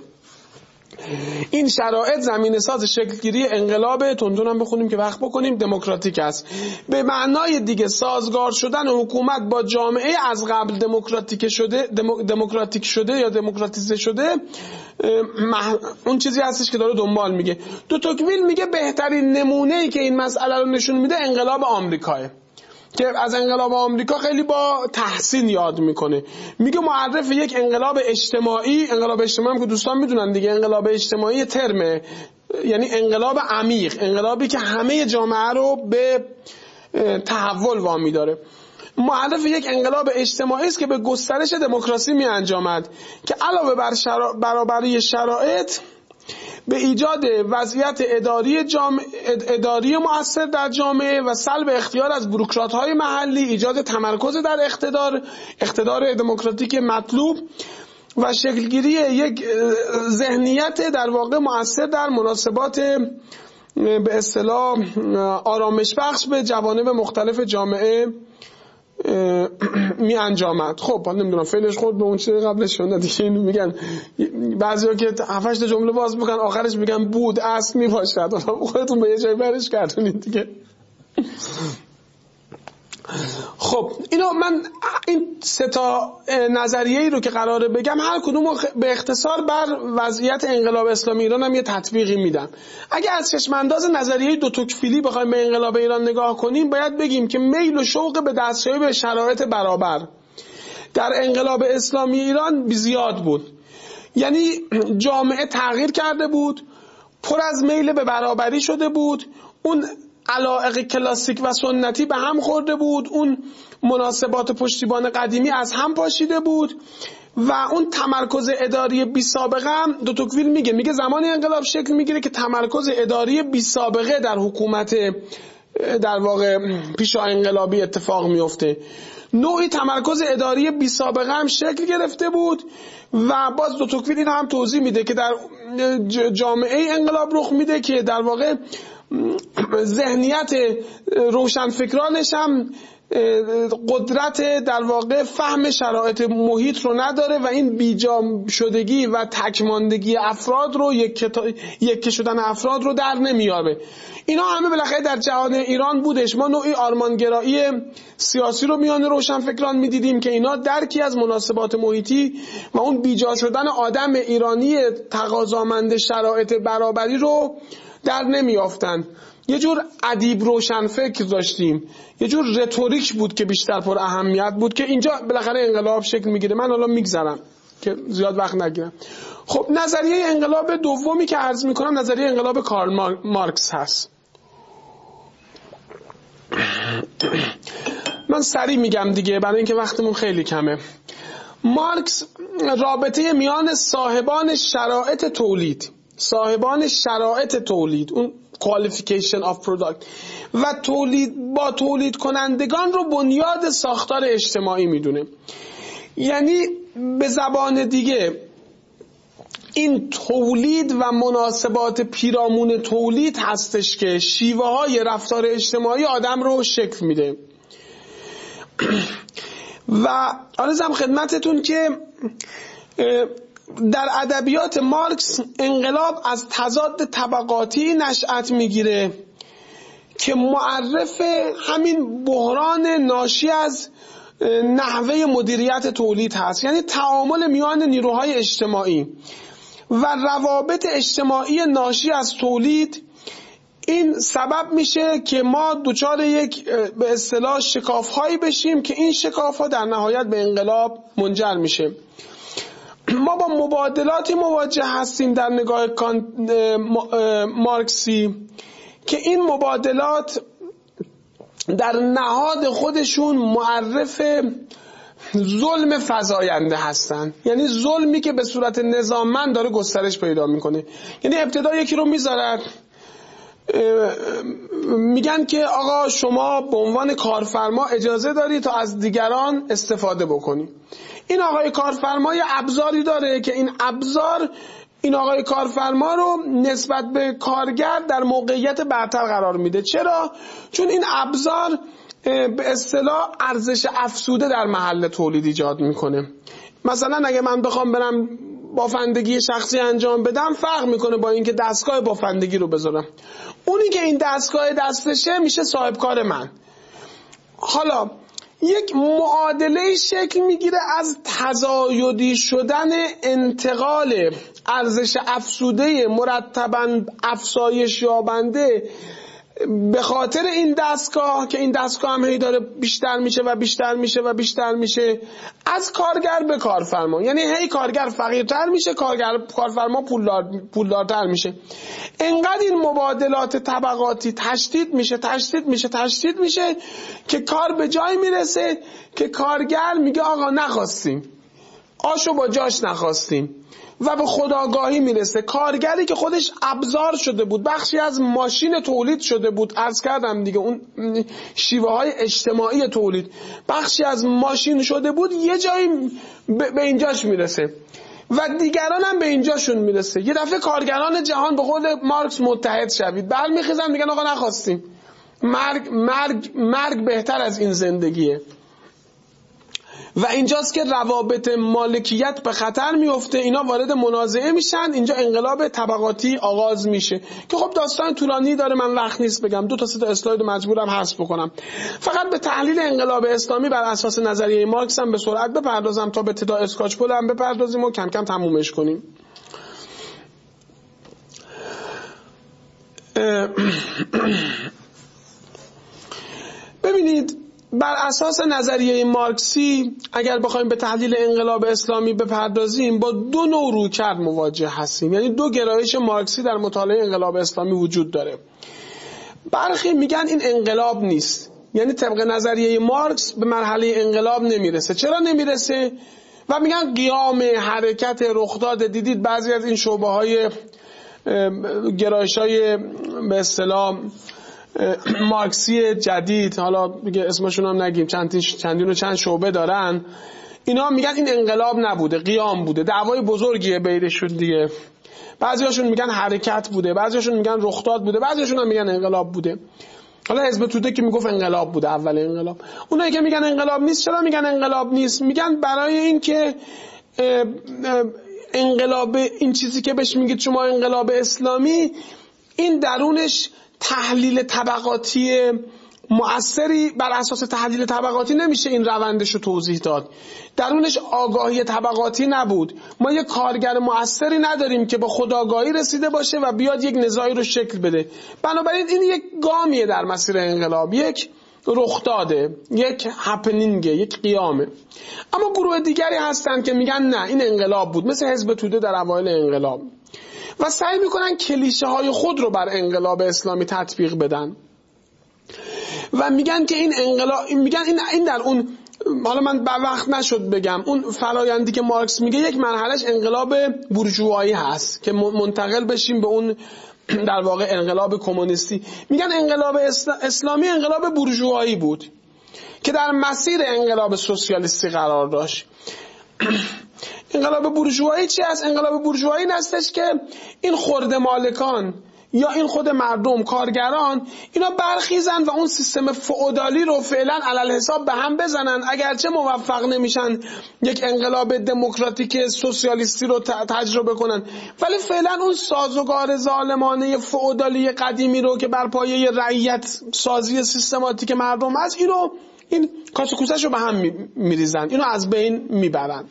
این شرایط زمینه ساز شکلگیری انقلاب تندونم بخونیم که وقت بکنیم دموکراتیک است. به معنای دیگه سازگار شدن حکومت با جامعه از قبل دموکراتیک شده، دمو، دموکراتیک شده یا دموکراتیزه شده، اون چیزی هستش که داره دنبال میگه. دو توکویل میگه بهترین نمونه‌ای که این مسئله رو نشون میده انقلاب آمریکاه، که از انقلاب آمریکا خیلی با تحسین یاد میکنه. میگه معرف یک انقلاب اجتماعی، انقلاب اجتماعی هم که دوستان میدونن دیگه، انقلاب اجتماعی ترمه، یعنی انقلاب عمیق، انقلابی که همه جامعه رو به تحول وامی داره. معرف یک انقلاب اجتماعی است که به گسترش دموکراسی می انجامد، که علاوه بر شرا... برابری شرایط به ایجاد وضعیت اداری جامعه، اداری مؤثر در جامعه و سلب اختیار از بوروکرات‌های محلی، ایجاد تمرکز در اقتدار، اقتدار دموکراتیک مطلوب و شکلگیری یک ذهنیت در واقع مؤثر در مناسبات به اصطلاح آرامش بخش به جوانب مختلف جامعه می انجامد. خب حالا نمیدونم فعلش خورد به اون چیز قبلش شد دیگه. اینو میگن بعضیا که هفت هشت جمله باز میکنن آخرش میگن بود است میباشد. حالا خودتون به یه جای برش کردونید دیگه. خب اینو من این سه تا نظریه‌ای رو که قراره بگم هر کدوم رو به اختصار بر وضعیت انقلاب اسلامی ایران هم یه تطبیقی میدم. اگه از چشم انداز نظریه دو توکفیلی بخوایم به انقلاب ایران نگاه کنیم، باید بگیم که میل و شوق به دستیابی به شرایط برابر در انقلاب اسلامی ایران زیاد بود. یعنی جامعه تغییر کرده بود، پر از میل به برابری شده بود، اون علایق کلاسیک و سنتی به هم خورده بود، اون مناسبات پشتیبان قدیمی از هم پاشیده بود و اون تمرکز اداری بی سابقه هم دو توکویل میگه میگه زمانی انقلاب شکل میگیره که تمرکز اداری بی سابقه در حکومت در واقع پیشا انقلابی اتفاق میفته. نوعی تمرکز اداری بی سابقه هم شکل گرفته بود و باز دو توکویل این هم توضیح میده که در جامعه انقلاب رخ میده که در واقع ذهنیت روشنفکرانش هم قدرت در واقع فهم شرایط محیط رو نداره و این بیجا شدگی و تکماندگی افراد رو یک شدن افراد رو در نمیاره. اینا همه بالاخره در جهان ایران بودش. ما نوعی آرمانگرایی سیاسی رو میان روشنفکران میدیدیم که اینا درکی از مناسبات محیطی و اون بیجا شدن آدم ایرانی تقاضامند شرایط برابری رو در نمیافتن. یه جور ادیب روشن فکر داشتیم، یه جور رتوریک بود که بیشتر پر اهمیت بود که اینجا بالاخره انقلاب شکل میگیره. من حالا میگذرم که زیاد وقت نگیرم. خب نظریه انقلاب دومی که عرض میکنم نظریه انقلاب کارل مارکس هست. من سریع میگم دیگه برای اینکه وقتمون خیلی کمه. مارکس رابطه میان صاحبان شرایط تولید صاحبان شرایط تولید اون qualification of product و تولید با تولید کنندگان رو بنیاد ساختار اجتماعی میدونه. یعنی به زبان دیگه این تولید و مناسبات پیرامون تولید هستش که شیوه های رفتار اجتماعی آدم رو شکل میده. و عرضم خدمتتون که در ادبیات مارکس انقلاب از تضاد طبقاتی نشأت میگیره که معرف همین بحران ناشی از نحوه مدیریت تولید هست، یعنی تعامل میان نیروهای اجتماعی و روابط اجتماعی ناشی از تولید. این سبب میشه که ما دچار یک به اصطلاح شکاف‌هایی بشیم که این شکاف‌ها در نهایت به انقلاب منجر میشه. ما با مبادلاتی مواجه هستیم در نگاه مارکسی که این مبادلات در نهاد خودشون معرف ظلم فزاینده هستن، یعنی ظلمی که به صورت نظاممند داره گسترش پیدا میکنه. یعنی ابتدا یکی رو میذارن میگن که آقا شما به عنوان کارفرما اجازه داری تا از دیگران استفاده بکنی. این آقای کارفرما یه ابزاری داره که این ابزار این آقای کارفرما رو نسبت به کارگر در موقعیت برتر قرار میده. چرا؟ چون این ابزار به اصطلاح ارزش افزوده در محل تولید ایجاد میکنه. مثلا اگه من بخوام برم بافندگی شخصی انجام بدم فرق میکنه با اینکه دستگاه بافندگی رو بذارم. اونی که این دستگاه دستشه میشه صاحب کار من. حالا یک معادله شکل میگیره از تزایدی شدن انتقال ارزش افزوده مرتباً افزایش یابنده به خاطر این دستگاه که این دستگاه هم هی داره بیشتر میشه و بیشتر میشه و بیشتر میشه از کارگر به کارفرما. یعنی هی کارگر فقیرتر میشه، کارگر کارفرما پولدار پولدارتر میشه. انقدر این مبادلات طبقاتی تشدید میشه تشدید میشه تشدید میشه که کار به جای میرسه که کارگر میگه آقا نخواستیم، آشو با جاش نخواستیم و به خودآگاهی میرسه. کارگری که خودش ابزار شده بود، بخشی از ماشین تولید شده بود، عرض کردم دیگه اون شیوه های اجتماعی تولید بخشی از ماشین شده بود، یه جایی به اینجاش میرسه و دیگران هم به اینجاشون میرسه. یه دفعه کارگران جهان به قول مارکس متحد شوید، برمیخیزن میگن آقا نخواستیم، مرگ مرگ مرگ بهتر از این زندگیه. و اینجاست که روابط مالکیت به خطر میفته، اینا وارد منازعه میشن، اینجا انقلاب طبقاتی آغاز میشه که خب داستان طولانی داره، من وقت نیست بگم، دو تا سه تا اسلاید مجبورم حذف بکنم. فقط به تحلیل انقلاب اسلامی بر اساس نظریه مارکس هم به سرعت بپردازم تا به ابتدا اسکاچپول هم بپردازیم و کم کم تمومش کنیم. ببینید بر اساس نظریه مارکسی اگر بخوایم به تحلیل انقلاب اسلامی بپردازیم با دو نوع رویکرد مواجه هستیم، یعنی دو گرایش مارکسی در مطالعه انقلاب اسلامی وجود داره. برخی میگن این انقلاب نیست، یعنی طبق نظریه مارکس به مرحله انقلاب نمیرسه. چرا نمیرسه؟ و میگن قیام حرکت رخداد. دیدید بعضی از این شعبه های گرایش های به اصطلاح مارکسی جدید، حالا میگه اسمشون هم نگیم، چندین چندین و چند شعبه دارن، اینا میگن این انقلاب نبوده، قیام بوده. دعوای بزرگیه بینشون دیگه. بعضیاشون میگن حرکت بوده، بعضیاشون میگن رخداد بوده، بعضیاشون هم میگن انقلاب بوده. حالا حزب توده که میگفت انقلاب بوده، اول انقلاب. اونایی که میگن انقلاب نیست، چرا میگن انقلاب نیست؟ میگن برای این که انقلاب، این چیزی که بهش میگید شما انقلاب اسلامی، این درونش تحلیل طبقاتی مؤثری بر اساس تحلیل طبقاتی نمیشه این روندش رو توضیح داد. درونش آگاهی طبقاتی نبود. ما یک کارگر مؤثری نداریم که با خودآگاهی رسیده باشه و بیاد یک نزاعی رو شکل بده. بنابراین این یک گامیه در مسیر انقلاب، یک رخ داده، یک هپنینگه، یک قیامه. اما گروه دیگری هستن که میگن نه این انقلاب بود، مثل حزب توده در اوایل انقلاب، و سعی میکنن کلیشه های خود رو بر انقلاب اسلامی تطبیق بدن و میگن که این انقلاب، میگن این این در اون، حالا من به وقت نشد بگم، اون فرایندی که مارکس میگه یک مرحلهش انقلاب بورژوایی هست که منتقل بشیم به اون در واقع انقلاب کمونیستی. میگن انقلاب اسلامی انقلاب بورژوایی بود که در مسیر انقلاب سوسیالیستی قرار داشت. انقلاب بورژوایی چی است؟ انقلاب بورژوایی این هستش که این خرده مالکان یا این خود مردم کارگران اینا برخیزن و اون سیستم فئودالی رو فعلا علل حساب به هم بزنن، اگرچه موفق نمیشن یک انقلاب دموکراتیک سوسیالیستی رو تجربه کنن، ولی فعلا اون سازوکار ظالمانه فئودالی قدیمی رو که بر پایه رعیت سازی سیستماتیک مردم هست اینو این کاسه کوسش رو به هم میریزن، اینو از بین میبرن.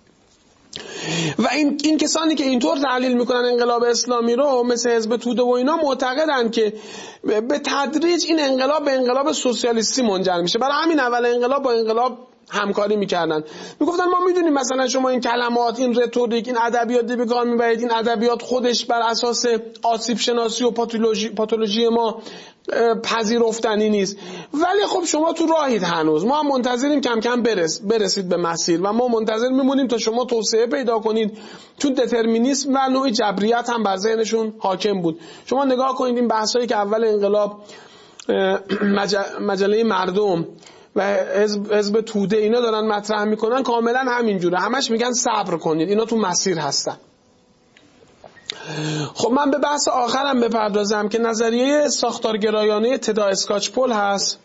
و این این کسانی که اینطور تحلیل میکنن انقلاب اسلامی رو مثل حزب توده و اینا معتقدن که به تدریج این انقلاب به انقلاب سوسیالیستی منجر میشه. برای همین اول انقلاب با انقلاب همکاری میکردن، میگفتن ما میدونیم مثلا شما این کلمات، این رتوریک، این ادبیات به کار میبرید، این ادبیات خودش بر اساس آسیب شناسی و پاتولوژی پاتولوژی ما پذیرفتنی نیست، ولی خب شما تو راهید، هنوز ما هم منتظریم کم کم برس برسید به مسیر و ما منتظر میمونیم تا شما توسعه پیدا کنید، چون دترمینیسم و نوع جبریت هم بر ذهنشون حاکم بود. شما نگاه کنید این بحثایی که اول انقلاب مجله مردم و حزب حزب توده اینا دارن مطرح میکنن کاملا همینجوره، همش میگن صبر کنید، اینا تو مسیر هستن. خب من به بحث آخرم بپردازم که نظریه ساختارگرایانه تدا اسکاچپول هست.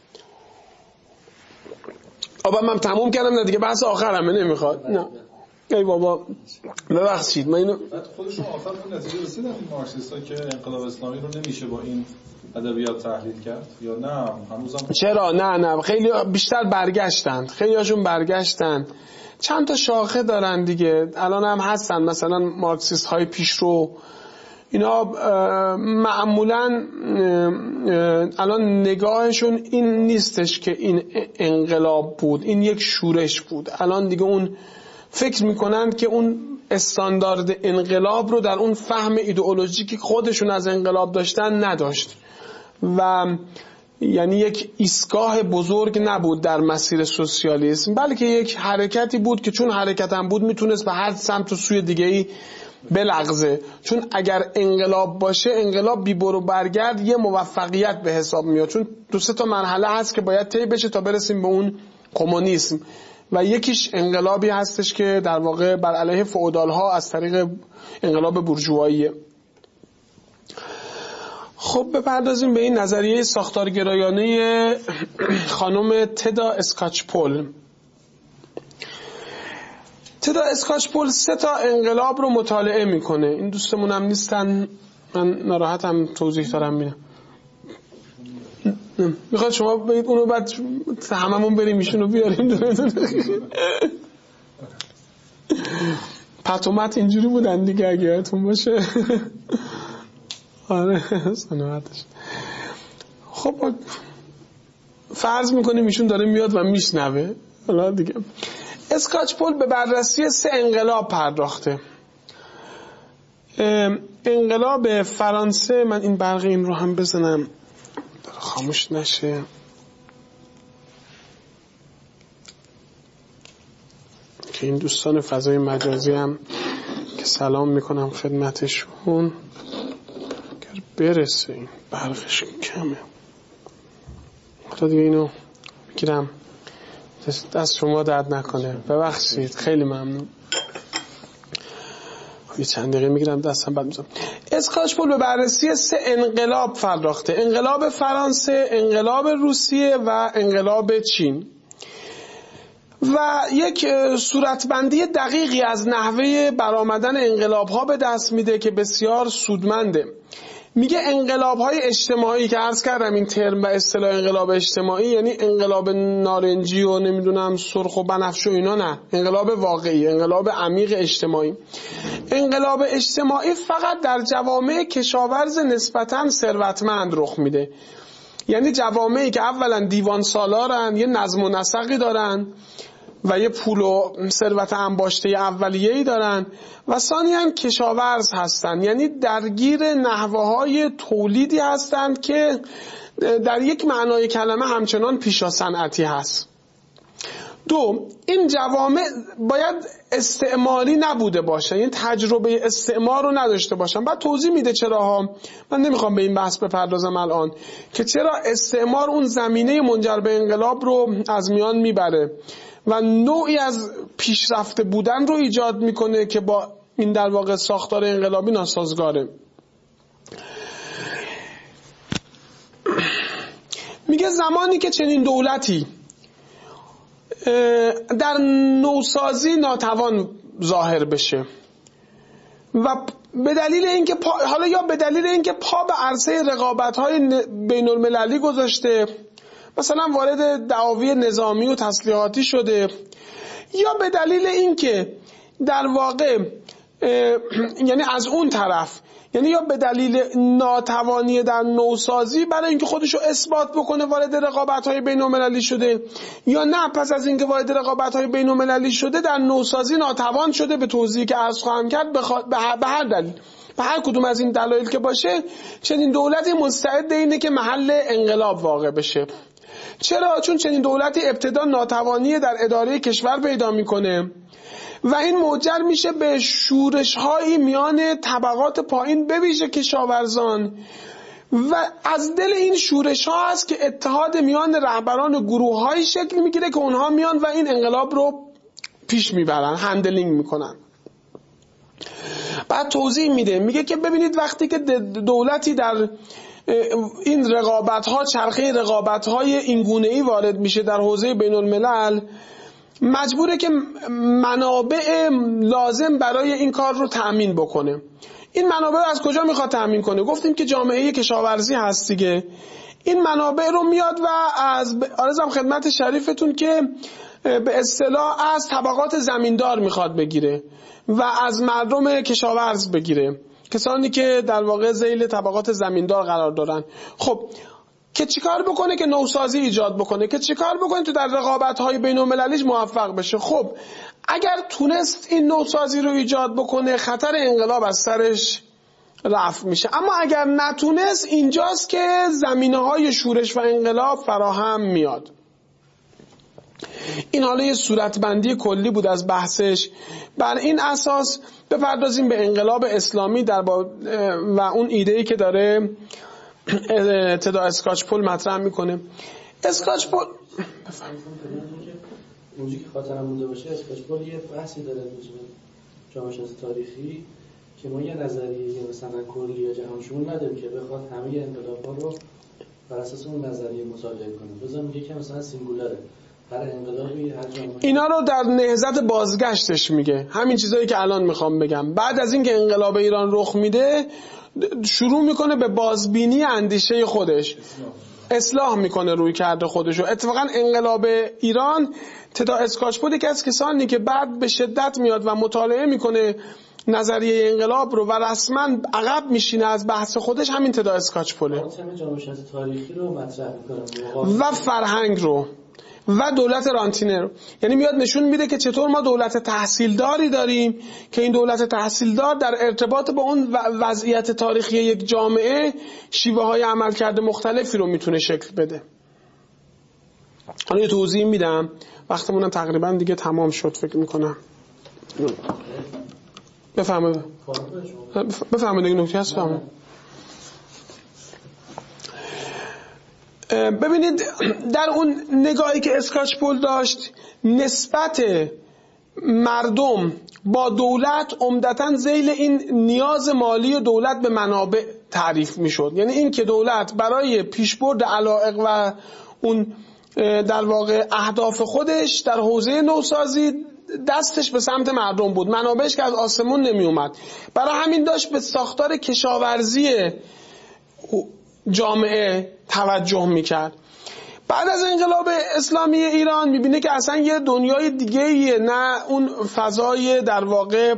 آبا من تموم کردم، نه دیگه بحث آخرمه نمیخواد. نه ای بابا ببخشید من اینو بعد خودشون آخر اون نتیجه رسیدن این مارکسیستا که انقلاب اسلامی رو نمیشه با این ادبیات تحلیل کرد یا نه هنوزم؟ چرا نه نه خیلی بیشتر برگشتن، خیلی هاشون برگشتن، چند تا شاخه دارن دیگه الان هم هستن، مثلا مارکسیست های پیشرو اینا معمولا الان نگاهشون این نیستش که این انقلاب بود، این یک شورش بود. الان دیگه اون فکر میکنن که اون استاندارد انقلاب رو در اون فهم ایدئولوژیکی که خودشون از انقلاب داشتن نداشت و یعنی یک ایستگاه بزرگ نبود در مسیر سوسیالیسم، بلکه یک حرکتی بود که چون حرکت هم بود میتونست به هر سمت و سوی دیگه‌ای بلغزه، چون اگر انقلاب باشه انقلاب بی برو برگرد یه موفقیت به حساب میاد، چون دو سه تا مرحله هست که باید طی بشه تا برسیم به اون کمونیسم و یکیش انقلابی هستش که در واقع بر علیه فئودال ها از طریق انقلاب بورژواییه. خب بپردازیم به این نظریه ساختارگرایانه خانم تدا اسکاچپول. تدا اسکاچپول سه تا انقلاب رو مطالعه میکنه. این دوستمون هم نیستن، من ناراحتم توضیح دارم میدم. میخواد شما بگید اونو بعد هممون بریم ایشونو بیاریم دونه دونه. پتومت اینجوری بودن دیگه اگه یادتون باشه. آره سنواتش. خب فرض میکنیم ایشون داره میاد و میشنوه. حالا دیگه اسکاچپول به بررسی سه انقلاب پرداخته. انقلاب فرانسه، من این برق این رو هم بزنم خاموش نشه. که این دوستان فضای مجازی هم که سلام میکنم خدمتشون، اگر برسه این برقش کمه. حالا دیگه اینو بگیرم دست شما درد نکنه، ببخشید خیلی ممنون. یه چند دقیقه میگیرم دستم بعد میذارم. اسکاچپول به بررسی سه انقلاب پرداخته: انقلاب فرانسه، انقلاب روسیه و انقلاب چین، و یک صورتبندی دقیقی از نحوه برآمدن انقلاب ها به دست میده که بسیار سودمنده. میگه انقلاب های اجتماعی که عرض کردم این ترم و اصطلاح انقلاب اجتماعی یعنی انقلاب نارنجی و نمیدونم سرخ و بنفش و اینا، نه، انقلاب واقعی، انقلاب عمیق اجتماعی. انقلاب اجتماعی فقط در جوامع کشاورز نسبتاً ثروتمند رخ میده، یعنی جوامعی که اولا دیوان سالارن، یه نظم و نسقی دارن و یه پول و ثروت انباشته اولیه‌ای دارن، و ثانیاً کشاورز هستن، یعنی درگیر نحوه‌های تولیدی هستند که در یک معنای کلمه همچنان پیشا صنعتی هست. دو، این جوامع باید استعماری نبوده باشه، یعنی تجربه استعمار رو نداشته باشن. بعد توضیح میده چراها، من نمیخوام به این بحث بپردازم الان، که چرا استعمار اون زمینه منجر به انقلاب رو از میان میبره و نوعی از پیشرفته بودن رو ایجاد میکنه که با این در واقع ساختار انقلابی ناسازگاره. میگه زمانی که چنین دولتی در نوسازی ناتوان ظاهر بشه و به دلیل اینکه پا، حالا یا به دلیل اینکه پا به عرصه رقابت‌های بین المللی گذاشته، مثلا وارد دعاوی نظامی و تسلیحاتی شده، یا به دلیل اینکه در واقع یعنی از اون طرف، یعنی یا به دلیل ناتوانی در نوسازی برای اینکه خودشو اثبات بکنه وارد رقابت‌های بین‌المللی شده، یا نه پس از اینکه وارد رقابت‌های بین‌المللی شده در نوسازی ناتوان شده، به توضیحی که عرض خواهم کرد بخوا... به هر دلیل، به هر کدوم از این دلایل که باشه، چنین دولتی مستعد اینه که محل انقلاب واقع بشه. چرا؟ چون چنین دولتی ابتدا ناتوانی در اداره کشور پیدا میکنه و این منجر میشه به شورش‌هایی میان طبقات پایین به ویژه کشاورزان و از دل این شورش‌ها هست که اتحاد میان رهبران گروه‌هایی شکل میگیره که اونها میان و این انقلاب رو پیش میبرن، هندلینگ میکنن. بعد توضیح میده، میگه که ببینید وقتی که دولتی در این رقابت‌ها، چرخه رقابت‌های اینگونه‌ای وارد میشه در حوزه بین الملل، مجبوره که منابع لازم برای این کار رو تأمین بکنه. این منابع رو از کجا میخواد تأمین کنه؟ گفتیم که جامعه کشاورزی هست دیگه. این منابع رو میاد و از عرضم خدمت شریفتون که به اصطلاح از طبقات زمیندار میخواد بگیره و از مردم کشاورز بگیره، کسانی که در واقع ذیل طبقات زمیندار قرار دارن. خب که چیکار بکنه؟ که نوسازی ایجاد بکنه. که چیکار بکنه؟ تو در رقابت‌های بین‌المللیش موفق بشه. خب اگر تونست این نوسازی رو ایجاد بکنه، خطر انقلاب از سرش رفع میشه. اما اگر نتونست، اینجاست که زمینه‌های شورش و انقلاب فراهم میاد. این حالا یه صورتبندی کلی بود از بحثش. بر این اساس بپردازیم به انقلاب اسلامی در با و اون ایده‌ای که داره تدا اسکاچپول مطرح میکنه. اسکاچپول بفهمید اونجایی که خاطرم مونده باشه، اسکاچپول یه بحثی داره راجع به جامعه شناسی تاریخی که ما یه نظریه مثلا کلی یا جهان شمول نداریم که بخواد همه انقلاب‌ها رو بر اساس اون نظریه مطالعه کنه. مثلا میگه که مثلا سینگولاره، هر انقلابی هر جامعه. اینا رو در نهضت بازگشتش میگه، همین چیزایی که الان میخوام بگم. بعد از اینکه انقلاب ایران رخ میده، شروع میکنه به بازبینی اندیشه خودش، اصلاح میکنه روی کرده خودشو. اتفاقا انقلاب ایران، تدا اسکاچپول یکی از کسانی که بعد به شدت میاد و مطالعه میکنه نظریه انقلاب رو و رسما عقب میشینه از بحث خودش، همین تدا اسکاچپوله. جامعه شناسی تاریخی رو مطرح میکنه و فرهنگ رو و دولت رانتینر، یعنی میاد نشون میده که چطور ما دولت تحصیلداری داریم که این دولت تحصیلدار در ارتباط با اون وضعیت تاریخی یک جامعه شیوه های عملکرد مختلفی رو میتونه شکل بده. حالا یه توضیح میدم، وقتمونم تقریبا دیگه تمام شد فکر میکنم. بفهمید بفهمید دیگه نکته هست. فهمید ببینید در اون نگاهی که اسکاچپول داشت، نسبت مردم با دولت عمدتاً ذیل این نیاز مالی دولت به منابع تعریف میشد. یعنی این که دولت برای پیشبرد علایق و اون در واقع اهداف خودش در حوزه نوسازی دستش به سمت مردم بود، منابعش که از آسمون نمی اومد. برای همین داشت به ساختار کشاورزی جامعه توجه میکرد. بعد از انقلاب اسلامی ایران میبینه که اصلا یه دنیای دیگه‌ایه، نه اون فضای در واقع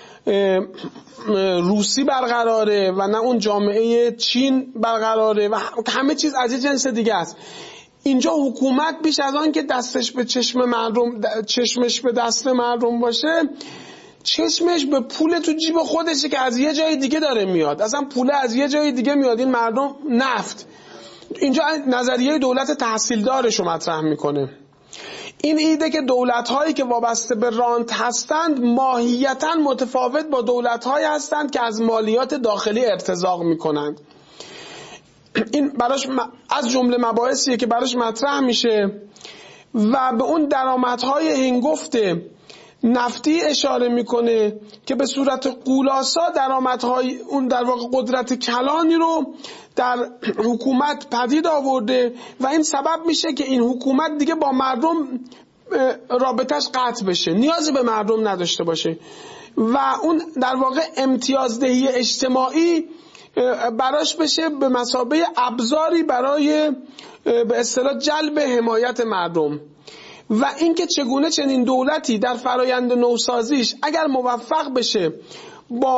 روسی برقراره و نه اون جامعه چین برقراره و همه چیز از یه جنس دیگه است. اینجا حکومت بیش از آن که دستش به چشم مردم، چشمش به دست مردم باشه، چشمش به پول تو جیب خودشه که از یه جای دیگه داره میاد. اصلا پول از یه جای دیگه میاد، این مردم نفت. اینجا نظریه دولت تحصیلدارش رو مطرح میکنه. این ایده که دولت‌هایی که وابسته به رانت هستند ماهیتاً متفاوت با دولت‌هایی هستند که از مالیات داخلی ارتزاق می‌کنند. این براش از جمله مباحثیه که براش مطرح میشه و به اون درآمدهای هنگفت نفتی اشاره میکنه که به صورت قولاسا درآمدهای اون در واقع قدرت کلانی رو در حکومت پدید آورده و این سبب میشه که این حکومت دیگه با مردم رابطش قطع بشه، نیازی به مردم نداشته باشه و اون در واقع امتیازدهی اجتماعی براش بشه به مثابه ابزاری برای به اصطلاح جلب حمایت مردم. و اینکه چگونه چنین دولتی در فرایند نوسازیش اگر موفق بشه با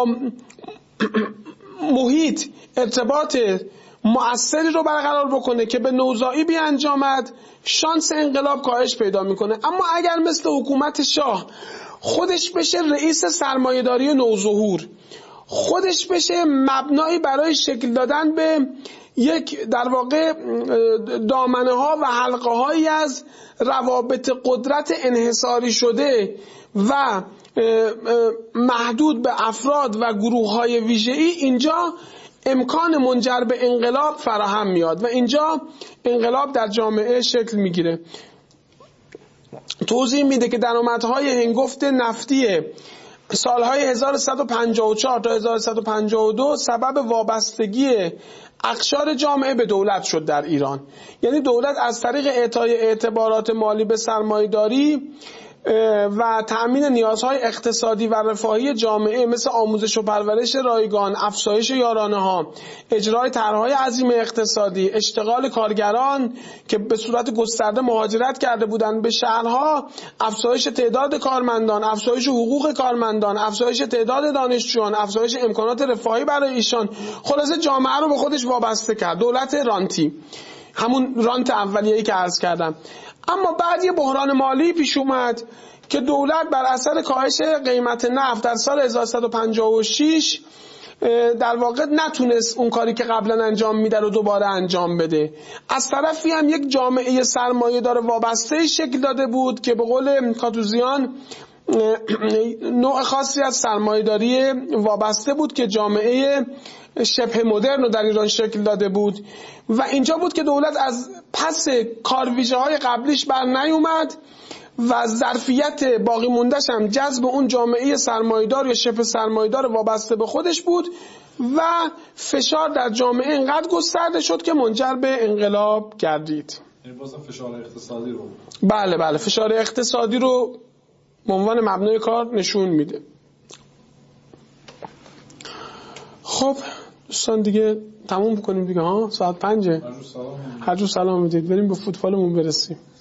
محیط ارتباط مؤثری رو برقرار بکنه که به نوزایی بیانجامد، شانس انقلاب کاهش پیدا میکنه. اما اگر مثل حکومت شاه خودش بشه رئیس سرمایه‌داری نوظهور، خودش بشه مبنایی برای شکل دادن به یک در واقع دامنه ها و حلقه هایی از روابط قدرت انحصاری شده و محدود به افراد و گروه های ویژه‌ای، اینجا امکان منجر به انقلاب فراهم میاد و اینجا انقلاب در جامعه شکل میگیره. توضیح میده که درآمدهای هنگفت نفتی سالهای هزار و صد و پنجاه و چهار تا هزار و صد و پنجاه و دو سبب وابستگی اقشار جامعه به دولت شد در ایران. یعنی دولت از طریق اعطای اعتبارات مالی به سرمایه‌داری و تأمین نیازهای اقتصادی و رفاهی جامعه مثل آموزش و پرورش رایگان، افزایش یارانه ها، اجرای طرح‌های عظیم اقتصادی، اشتغال کارگران که به صورت گسترده مهاجرت کرده بودند به شهرها، افزایش تعداد کارمندان، افزایش حقوق کارمندان، افزایش تعداد دانشجویان، افزایش امکانات رفاهی برای ایشان، خلاصه جامعه رو به خودش وابسته کرد. دولت رانتی، همون رانت اولیه‌ای که عرض کردم. اما بعد یه بحران مالی پیش اومد که دولت بر اثر کاهش قیمت نفت در سال هزار و صد و پنجاه و شش در واقع نتونست اون کاری که قبلا انجام میده رو دوباره انجام بده. از طرفی هم یک جامعه سرمایه‌دار وابسته شکل داده بود که به قول کاتوزیان نوع خاصی از سرمایه‌داری وابسته بود که جامعه شبه مدرن رو در ایران شکل داده بود و اینجا بود که دولت از پس کارویژه های قبلیش بر نیومد و ظرفیت باقی مونده‌ش هم جذب اون جامعه سرمایه‌دار یا شبه سرمایه‌دار وابسته به خودش بود و فشار در جامعه اینقدر گسترده شد که منجر به انقلاب گردید. یعنی بازم فشار اقتصادی رو بله بله فشار اقتصادی رو به عنوان مبنای کار نشون میده. خب دوستان دیگه تموم کنیم دیگه ها، ساعت پنجه. هر جور سلام میدید بریم به فوتبالمون برسیم.